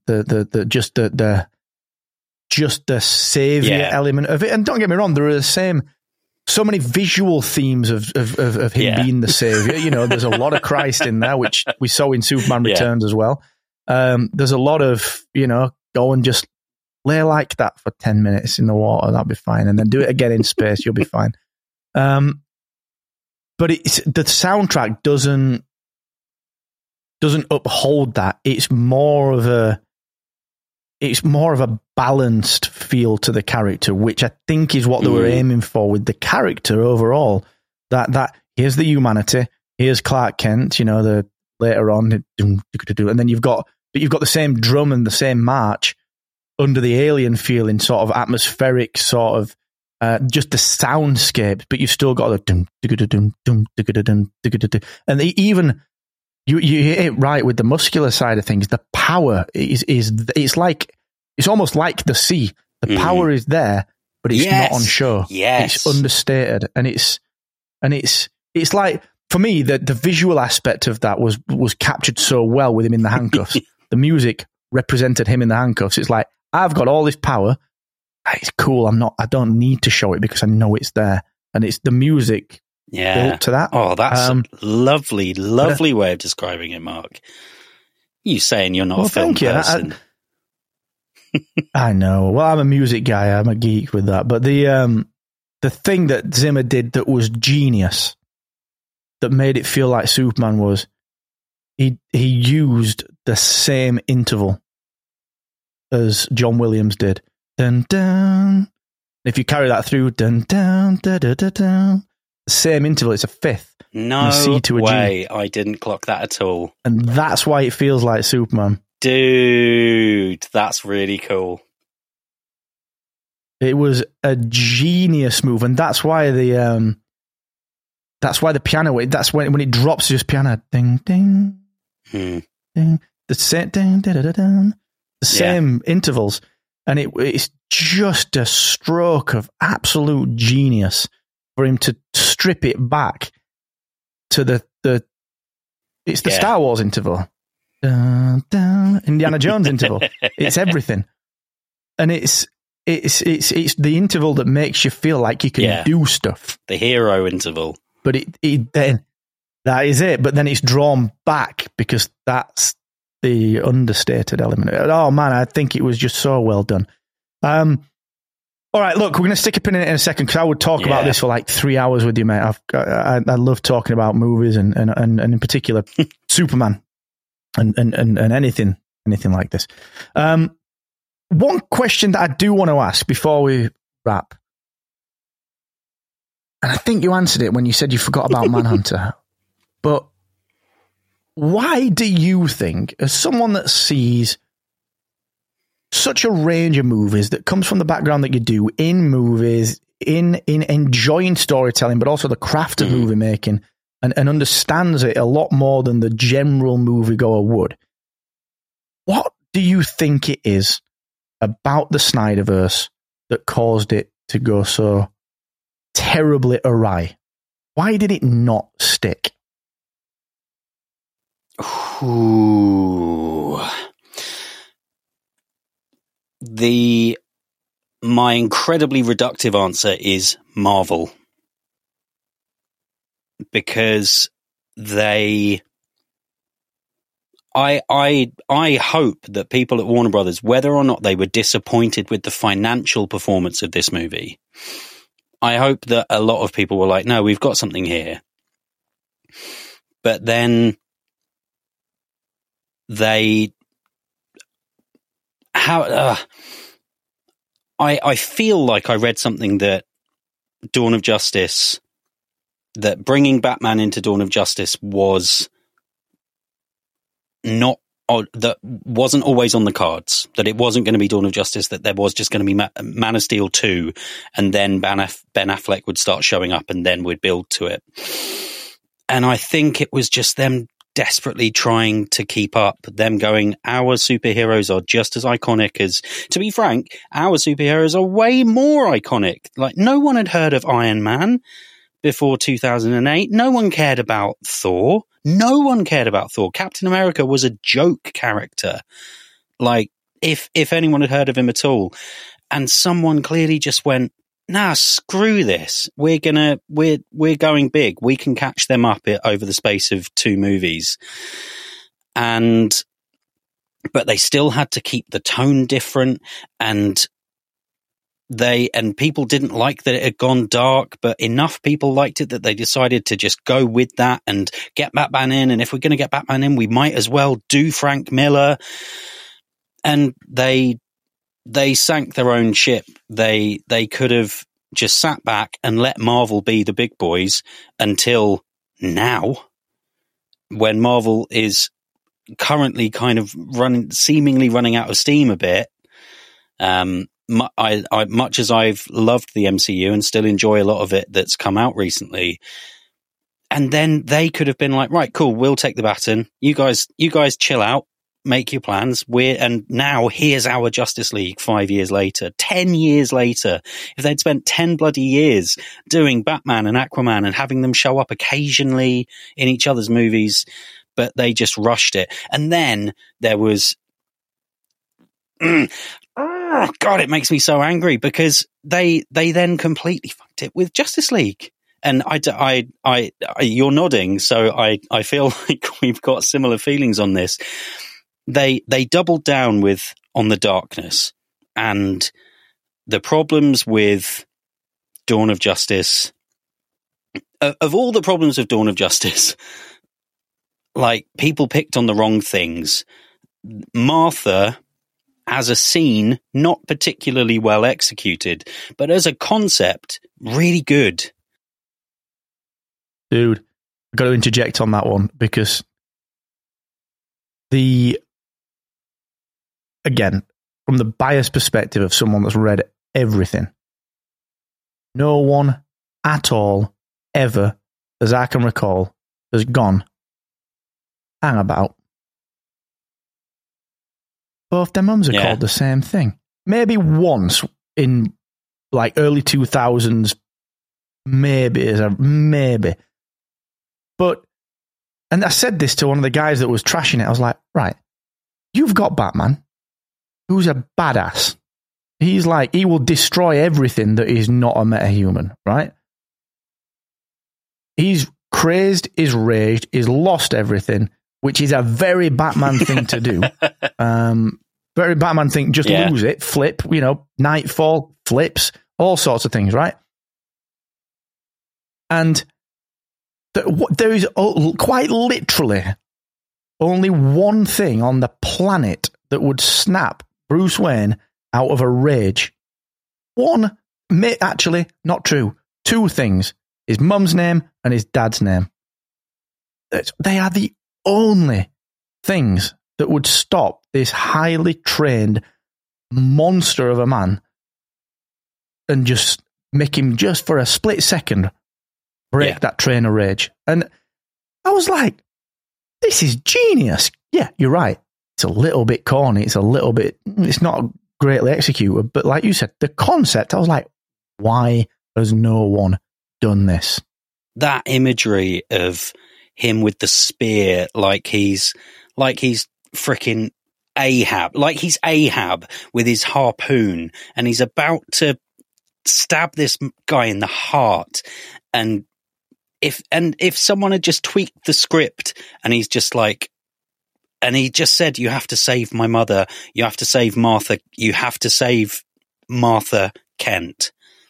savior element of it. And don't get me wrong, there are so many visual themes of him being the savior. You know, there's a lot of Christ in there, which we saw in Superman Returns as well. There's a lot of, go and just lay like that for 10 minutes in the water, that'll be fine. And then do it again in space, you'll be fine. But the soundtrack doesn't uphold that. It's more of a balanced feel to the character, which I think is what they were aiming for with the character overall. That here's the humanity, here's Clark Kent, the later on, and then you've got the same drum and the same march under the alien feeling, sort of atmospheric, sort of just the soundscape, but you've still got the and even you hit it right with the muscular side of things. The power it's almost like the sea. The power is there, but it's not on show. Yes. It's understated, and it's like, for me, the visual aspect of that was captured so well with him in the handcuffs. The music represented him in the handcuffs. It's like, I've got all this power. It's cool. I don't need to show it because I know it's there, and it's the music built to that. Oh, that's a lovely way of describing it, Mark. You saying you're not a film person. I know. Well, I'm a music guy. I'm a geek with that. But the thing that Zimmer did that was genius, that made it feel like Superman, was he used the same interval as John Williams did. Dun dun. If you carry that through, dun dun da da da da. The same interval. It's a fifth. No C to a way. G. I didn't clock that at all. And that's why it feels like Superman. Dude, that's really cool. It was a genius move, and that's why the piano. That's when it drops, just piano, ding ding, ding. The same ding da da da da. The same intervals, and it's just a stroke of absolute genius for him to strip it back to the Star Wars interval. Dun, dun, Indiana Jones interval. It's everything, and it's the interval that makes you feel like you can do stuff. The hero interval, but then that is it. But then it's drawn back because that's the understated element. Oh man, I think it was just so well done. All right, look, we're going to stick a pin in it in a second because I would talk about this for like 3 hours with you, mate. I love talking about movies and in particular Superman. And anything like this. One question that I do want to ask before we wrap, and I think you answered it when you said you forgot about Manhunter, but why do you think, as someone that sees such a range of movies, that comes from the background that you do in movies, in enjoying storytelling, but also the craft of movie making, and understands it a lot more than the general moviegoer would, what do you think it is about the Snyderverse that caused it to go so terribly awry? Why did it not stick? Ooh. My incredibly reductive answer is Marvel. Because I hope that people at Warner Brothers, whether or not they were disappointed with the financial performance of this movie, I hope that a lot of people were like, no, we've got something here. But then I feel like I read something that Dawn of Justice, that bringing Batman into Dawn of Justice was not, that wasn't always on the cards, that it wasn't going to be Dawn of Justice, that there was just going to be Man of Steel 2, and then Ben Affleck would start showing up, and then we'd build to it. And I think it was just them desperately trying to keep up, them going, our superheroes are just as iconic as, to be frank, our superheroes are way more iconic. Like, no one had heard of Iron Man before 2008. No one cared about Thor. No one cared about Thor. Captain America was a joke character. Like, if anyone had heard of him at all. And someone clearly just went, nah, screw this. We're going big. We can catch them up over the space of 2 movies. But they still had to keep the tone different, and people didn't like that it had gone dark, but enough people liked it that they decided to just go with that and get Batman in. And if we're going to get Batman in, we might as well do Frank Miller. And they sank their own ship. They could have just sat back and let Marvel be the big boys until now, when Marvel is currently kind of seemingly running out of steam a bit. Much as I've loved the MCU and still enjoy a lot of it that's come out recently, and then they could have been like, right, cool, we'll take the baton. You guys chill out, make your plans. And now here's our Justice League 5 years later, 10 years later. If they'd spent 10 bloody years doing Batman and Aquaman and having them show up occasionally in each other's movies, but they just rushed it. And then there was, oh God, it makes me so angry because they then completely fucked it with Justice League. And you're nodding, so I feel like we've got similar feelings on this. They doubled down on the darkness, and the problems with Dawn of Justice. Of all the problems of Dawn of Justice, like, people picked on the wrong things. Martha, as a scene, not particularly well executed, but as a concept, really good. Dude, I've got to interject on that one because again, from the biased perspective of someone that's read everything, no one at all ever, as I can recall, has gone, hang about. Both their mums are called the same thing. Maybe once in like early 2000s, maybe. But, and I said this to one of the guys that was trashing it. I was like, right, you've got Batman, who's a badass. He's like, he will destroy everything that is not a metahuman, right? He's crazed, is raged, is lost everything, which is a very Batman thing to do. Very Batman thing, just lose it, flip, Nightfall, flips, all sorts of things, right? And there is quite literally only one thing on the planet that would snap Bruce Wayne out of a rage. One, actually, not true. 2 things. His mum's name and his dad's name. They are the only things that would stop this highly trained monster of a man and just make him, just for a split second, break that train of rage. And I was like, this is genius. Yeah, you're right. It's a little bit corny. It's not greatly executed. But like you said, the concept, I was like, why has no one done this? That imagery of him with the spear, like he's freaking Ahab, like he's Ahab with his harpoon, and he's about to stab this guy in the heart. And if someone had just tweaked the script, and he's just like, and he just said, you have to save my mother, you have to save Martha, you have to save Martha Kent.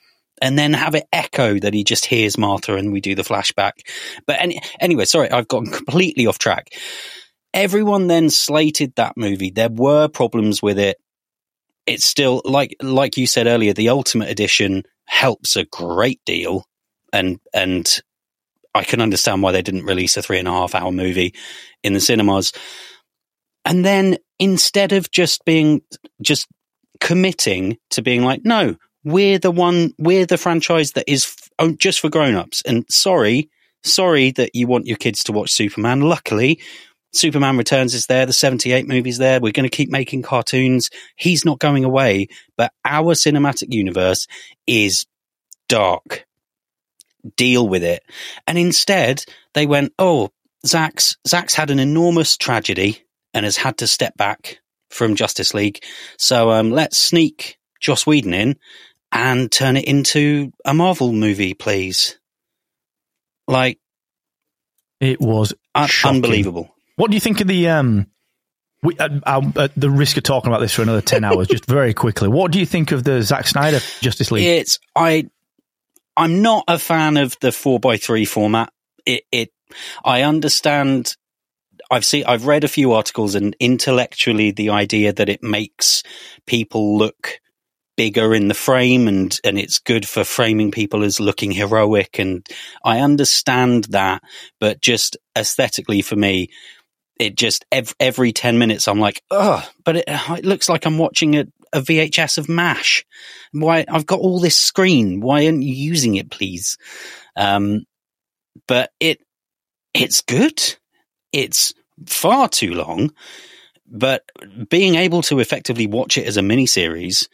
and then have it echo that he just hears Martha and we do the flashback. But anyway, sorry, I've gotten completely off track. Everyone then slated that movie. There were problems with it. It's still, like you said earlier, the Ultimate Edition helps a great deal. And I can understand why they didn't release a 3.5-hour movie in the cinemas. And then instead of just committing to being like, no, we're the franchise that is just for grown-ups. And sorry that you want your kids to watch Superman. Luckily, Superman Returns is there. The 78 movie's there. We're going to keep making cartoons. He's not going away. But our cinematic universe is dark. Deal with it. And instead, they went, oh, Zack's had an enormous tragedy and has had to step back from Justice League. So let's sneak Joss Whedon in and turn it into a Marvel movie, please. Like, it was unbelievable. What do you think of the at the risk of talking about this for another 10 hours, just very quickly, what do you think of the Zack Snyder Justice League? I'm not a fan of the 4x3 format. I understand. I've read a few articles, and intellectually the idea that it makes people look bigger in the frame and it's good for framing people as looking heroic. And I understand that, but just aesthetically for me, it just every 10 minutes I'm like, oh, but it looks like I'm watching a VHS of MASH. Why? I've got all this screen. Why aren't you using it, please? But it's good. It's far too long, but being able to effectively watch it as a miniseries,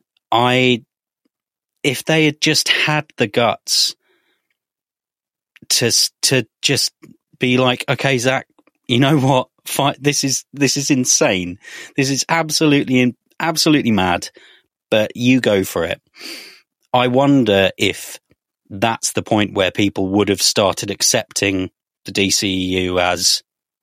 if they had just had the guts to just be like, okay, Zack, you know what? This is insane. This is absolutely mad, but you go for it. I wonder if that's the point where people would have started accepting the DCEU as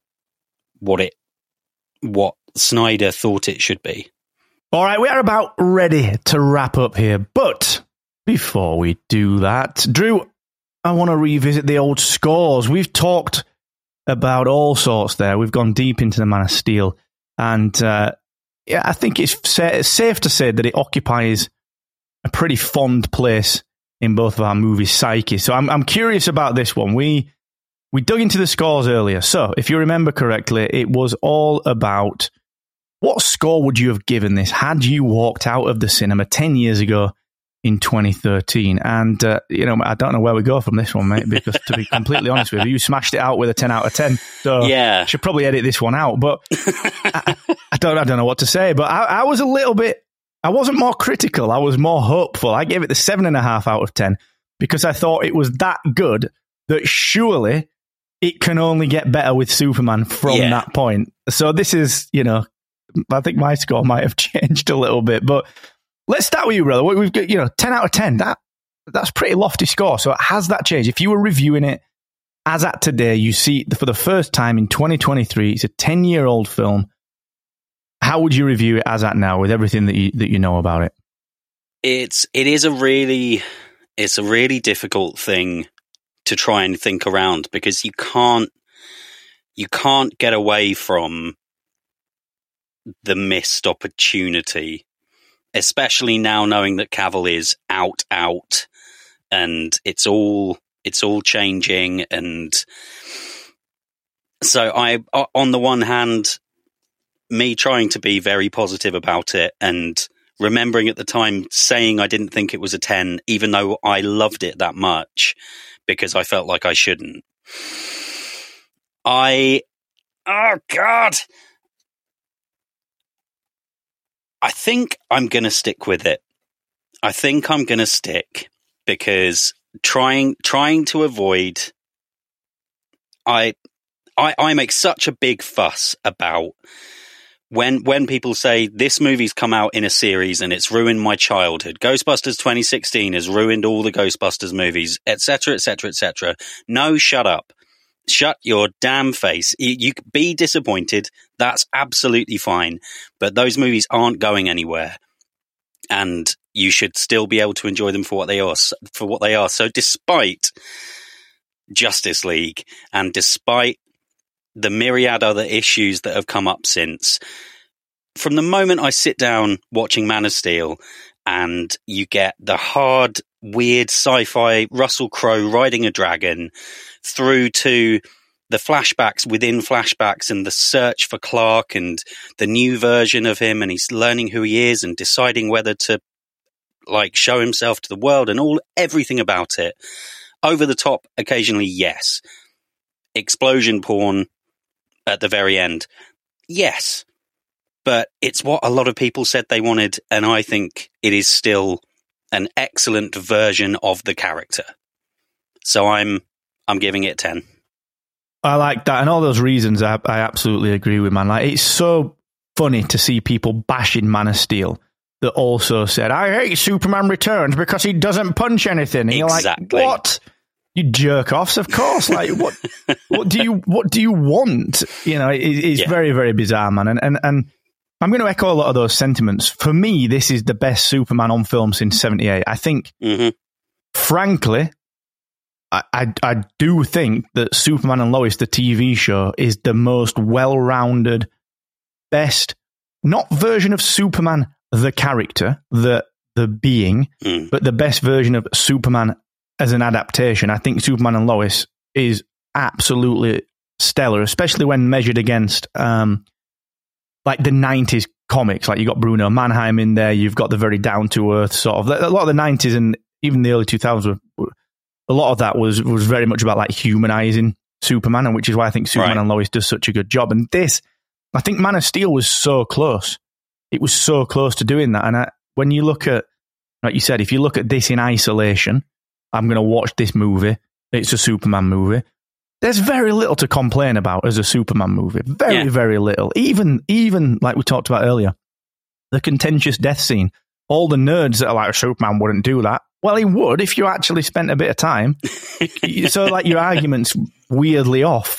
what Snyder thought it should be. All right, we are about ready to wrap up here, but before we do that, Drew, I want to revisit the old scores. We've talked about all sorts there. We've gone deep into the Man of Steel, and I think it's safe to say that it occupies a pretty fond place in both of our movies' psyche. So I'm curious about this one. We dug into the scores earlier. So if you remember correctly, it was all about what score would you have given this had you walked out of the cinema 10 years ago in 2013? And, I don't know where we go from this one, mate, because to be completely honest with you smashed it out with a 10 out of 10. So yeah. I should probably edit this one out, but I don't know what to say. But I was I wasn't more critical. I was more hopeful. I gave it the 7.5 out of 10 because I thought it was that good that surely it can only get better with Superman from that point. So this is, I think my score might have changed a little bit, but let's start with you, brother. We've got, 10 out of 10. That's a pretty lofty score. So has that changed? If you were reviewing it as at today, you see for the first time in 2023, it's a 10-year-old film. How would you review it as at now with everything that you know about it? It's a really difficult thing to try and think around because you can't get away from the missed opportunity, especially now knowing that Cavill is out and it's all changing. And so on the one hand, me trying to be very positive about it and remembering at the time saying I didn't think it was a 10, even though I loved it that much because I felt like I shouldn't. Oh God. I think I'm going to stick with it. I think I'm going to stick because trying to avoid, I make such a big fuss about when people say this movie's come out in a series and it's ruined my childhood. Ghostbusters 2016 has ruined all the Ghostbusters movies, etc., etc., etc. No, shut up. Shut your damn face. You be disappointed. That's absolutely fine. But those movies aren't going anywhere. And you should still be able to enjoy them for what they are. So despite Justice League and despite the myriad other issues that have come up since, from the moment I sit down watching Man of Steel and you get the hard, weird sci-fi Russell Crowe riding a dragon through to the flashbacks within flashbacks and the search for Clark and the new version of him, and he's learning who he is and deciding whether to like show himself to the world and everything about it. Over the top occasionally, yes. Explosion porn at the very end, yes. But it's what a lot of people said they wanted, and I think it is still an excellent version of the character. So I'm giving it 10. I like that, and all those reasons I absolutely agree with, man. Like, it's so funny to see people bashing Man of Steel that also said, I hate Superman Returns because he doesn't punch anything. And exactly. You're like, what? You jerk offs, of course. Like, what do you want? You know, it's very, very bizarre, man. And I'm going to echo a lot of those sentiments. For me, this is the best Superman on film since '78. I think, frankly, I do think that Superman and Lois, the TV show, is the most well-rounded, best, not version of Superman, the character, the being, but the best version of Superman as an adaptation. I think Superman and Lois is absolutely stellar, especially when measured against like the 90s comics. Like, you got Bruno Mannheim in there, you've got the very down-to-earth sort of, a lot of the 90s and even the early 2000s a lot of that was very much about like humanizing Superman, and which is why I think Superman and Lois does such a good job. And this, I think Man of Steel was so close. It was so close to doing that. And when you look at, like you said, if you look at this in isolation, I'm going to watch this movie. It's a Superman movie. There's very little to complain about as a Superman movie. Very little. Even like we talked about earlier, the contentious death scene. All the nerds that are like, Superman wouldn't do that. Well, he would if you actually spent a bit of time. So, like, your argument's weirdly off.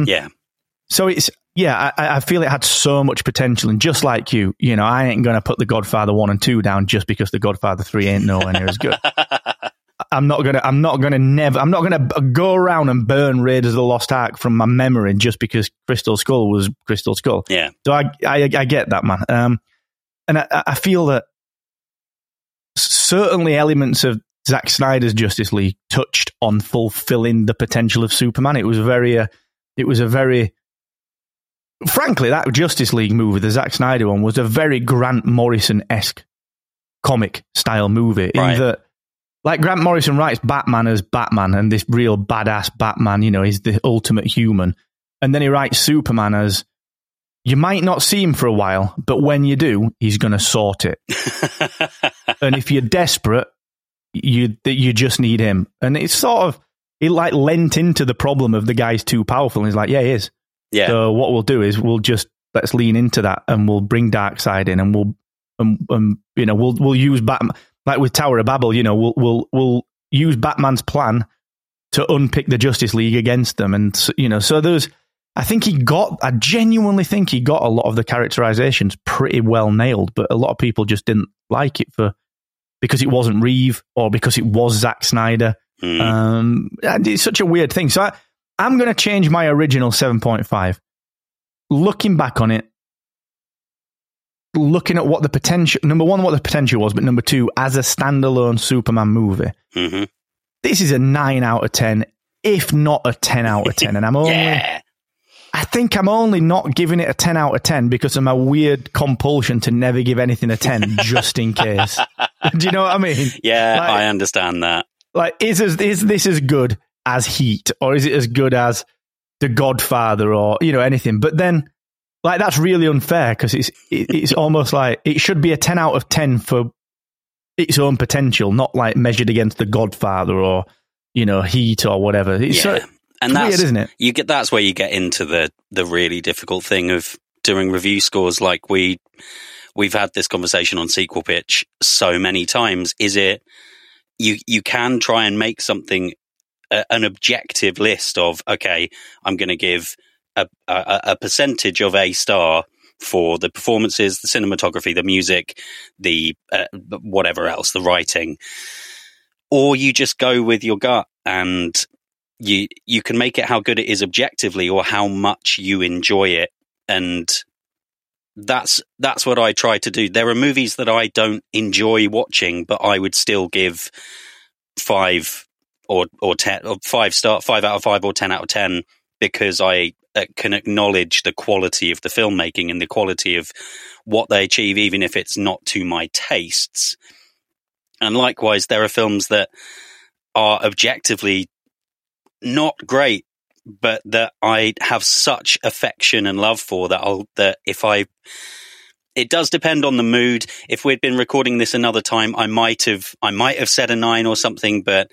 So it's, I feel it had so much potential. And just like you know, I ain't going to put The Godfather 1 and 2 down just because The Godfather 3 ain't nowhere near as good. I'm not going to go around and burn Raiders of the Lost Ark from my memory just because Crystal Skull was Crystal Skull. Yeah. So I get that, man. And I feel that certainly elements of Zack Snyder's Justice League touched on fulfilling the potential of Superman. It was a very, frankly, that Justice League movie, the Zack Snyder one, was a very Grant Morrison-esque comic style movie. In that, like, Grant Morrison writes Batman as Batman and this real badass Batman, you know, is the ultimate human. And then he writes Superman as, you might not see him for a while, but when you do, he's going to sort it. And if you're desperate, you just need him. And it's sort of, it like lent into the problem of the guy's too powerful. And he's like, yeah, he is. Yeah. So what we'll do is let's lean into that, and we'll bring Darkseid in, and we'll use Batman, like with Tower of Babel, you know, we'll use Batman's plan to unpick the Justice League against them. And, you know, so I genuinely think he got a lot of the characterizations pretty well nailed, but a lot of people just didn't like it because it wasn't Reeve or because it was Zack Snyder. And it's such a weird thing. So I'm going to change my original 7.5. Looking back on it, looking at what the potential, number one, what the potential was, but number two, as a standalone Superman movie, this is a 9 out of 10, if not a 10 out of 10. And I think I'm only not giving it a 10 out of 10 because of my weird compulsion to never give anything a 10 just in case. Do you know what I mean? Yeah, like, I understand that. Like, is this as good as Heat, or is it as good as The Godfather, or, you know, anything? But then, like, that's really unfair because it's almost like it should be a 10 out of 10 for its own potential, not like measured against The Godfather or, you know, Heat or whatever. It's and that's weird, isn't it? That's where you get into the really difficult thing of doing review scores. Like we've had this conversation on Sequel Pitch so many times. Is it you can try and make something an objective list of, okay, I'm going to give a percentage of a star for the performances, the cinematography, the music, the whatever else, the writing. Or you just go with your gut, and you can make it how good it is objectively or how much you enjoy it. And that's what I try to do. There are movies that I don't enjoy watching, but I would still give 5 or 10 or 5 out of 5 or 10 out of 10, because I can acknowledge the quality of the filmmaking and the quality of what they achieve, even if it's not to my tastes. And likewise, there are films that are objectively not great, but that I have such affection and love for that it does depend on the mood. If we'd been recording this another time, I might have said a 9 or something, but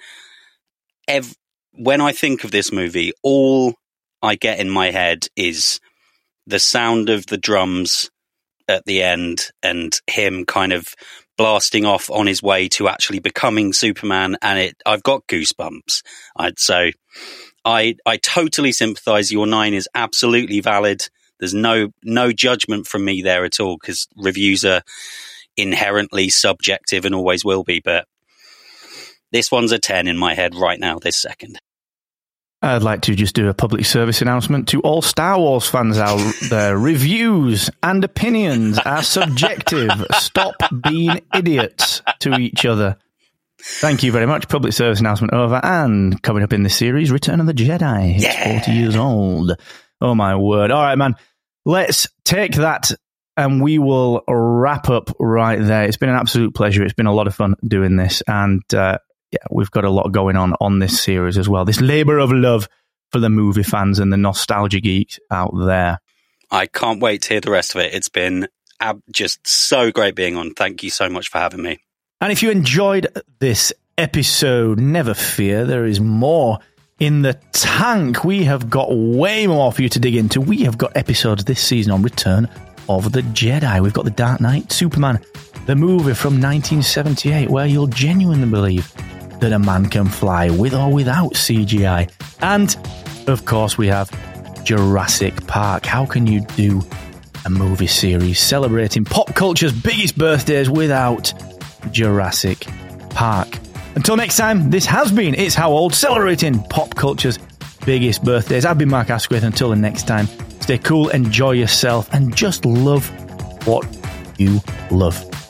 when I think of this movie, all I get in my head is the sound of the drums at the end and him kind of blasting off on his way to actually becoming Superman, and I've got goosebumps. So I totally sympathise. Your 9 is absolutely valid. There's no judgment from me there at all, because reviews are inherently subjective and always will be. But this one's a 10 in my head right now, this second. I'd like to just do a public service announcement to all Star Wars fans out there. Reviews and opinions are subjective. Stop being idiots to each other. Thank you very much. Public service announcement over. And coming up in this series, Return of the Jedi. It's 40 years old. Oh, my word. All right, man. Let's take that and we will wrap up right there. It's been an absolute pleasure. It's been a lot of fun doing this. And we've got a lot going on this series as well. This labour of love for the movie fans and the nostalgia geeks out there. I can't wait to hear the rest of it. It's been just so great being on. Thank you so much for having me. And if you enjoyed this episode, never fear, there is more in the tank. We have got way more for you to dig into. We have got episodes this season on Return of the Jedi. We've got The Dark Knight, Superman, the movie from 1978, where you'll genuinely believe that a man can fly with or without CGI. And, of course, we have Jurassic Park. How can you do a movie series celebrating pop culture's biggest birthdays without Jurassic Park? Until next time, this has been It's How Old, celebrating pop culture's biggest birthdays. I've been Mark Asquith. Until the next time, stay cool, enjoy yourself, and just love what you love.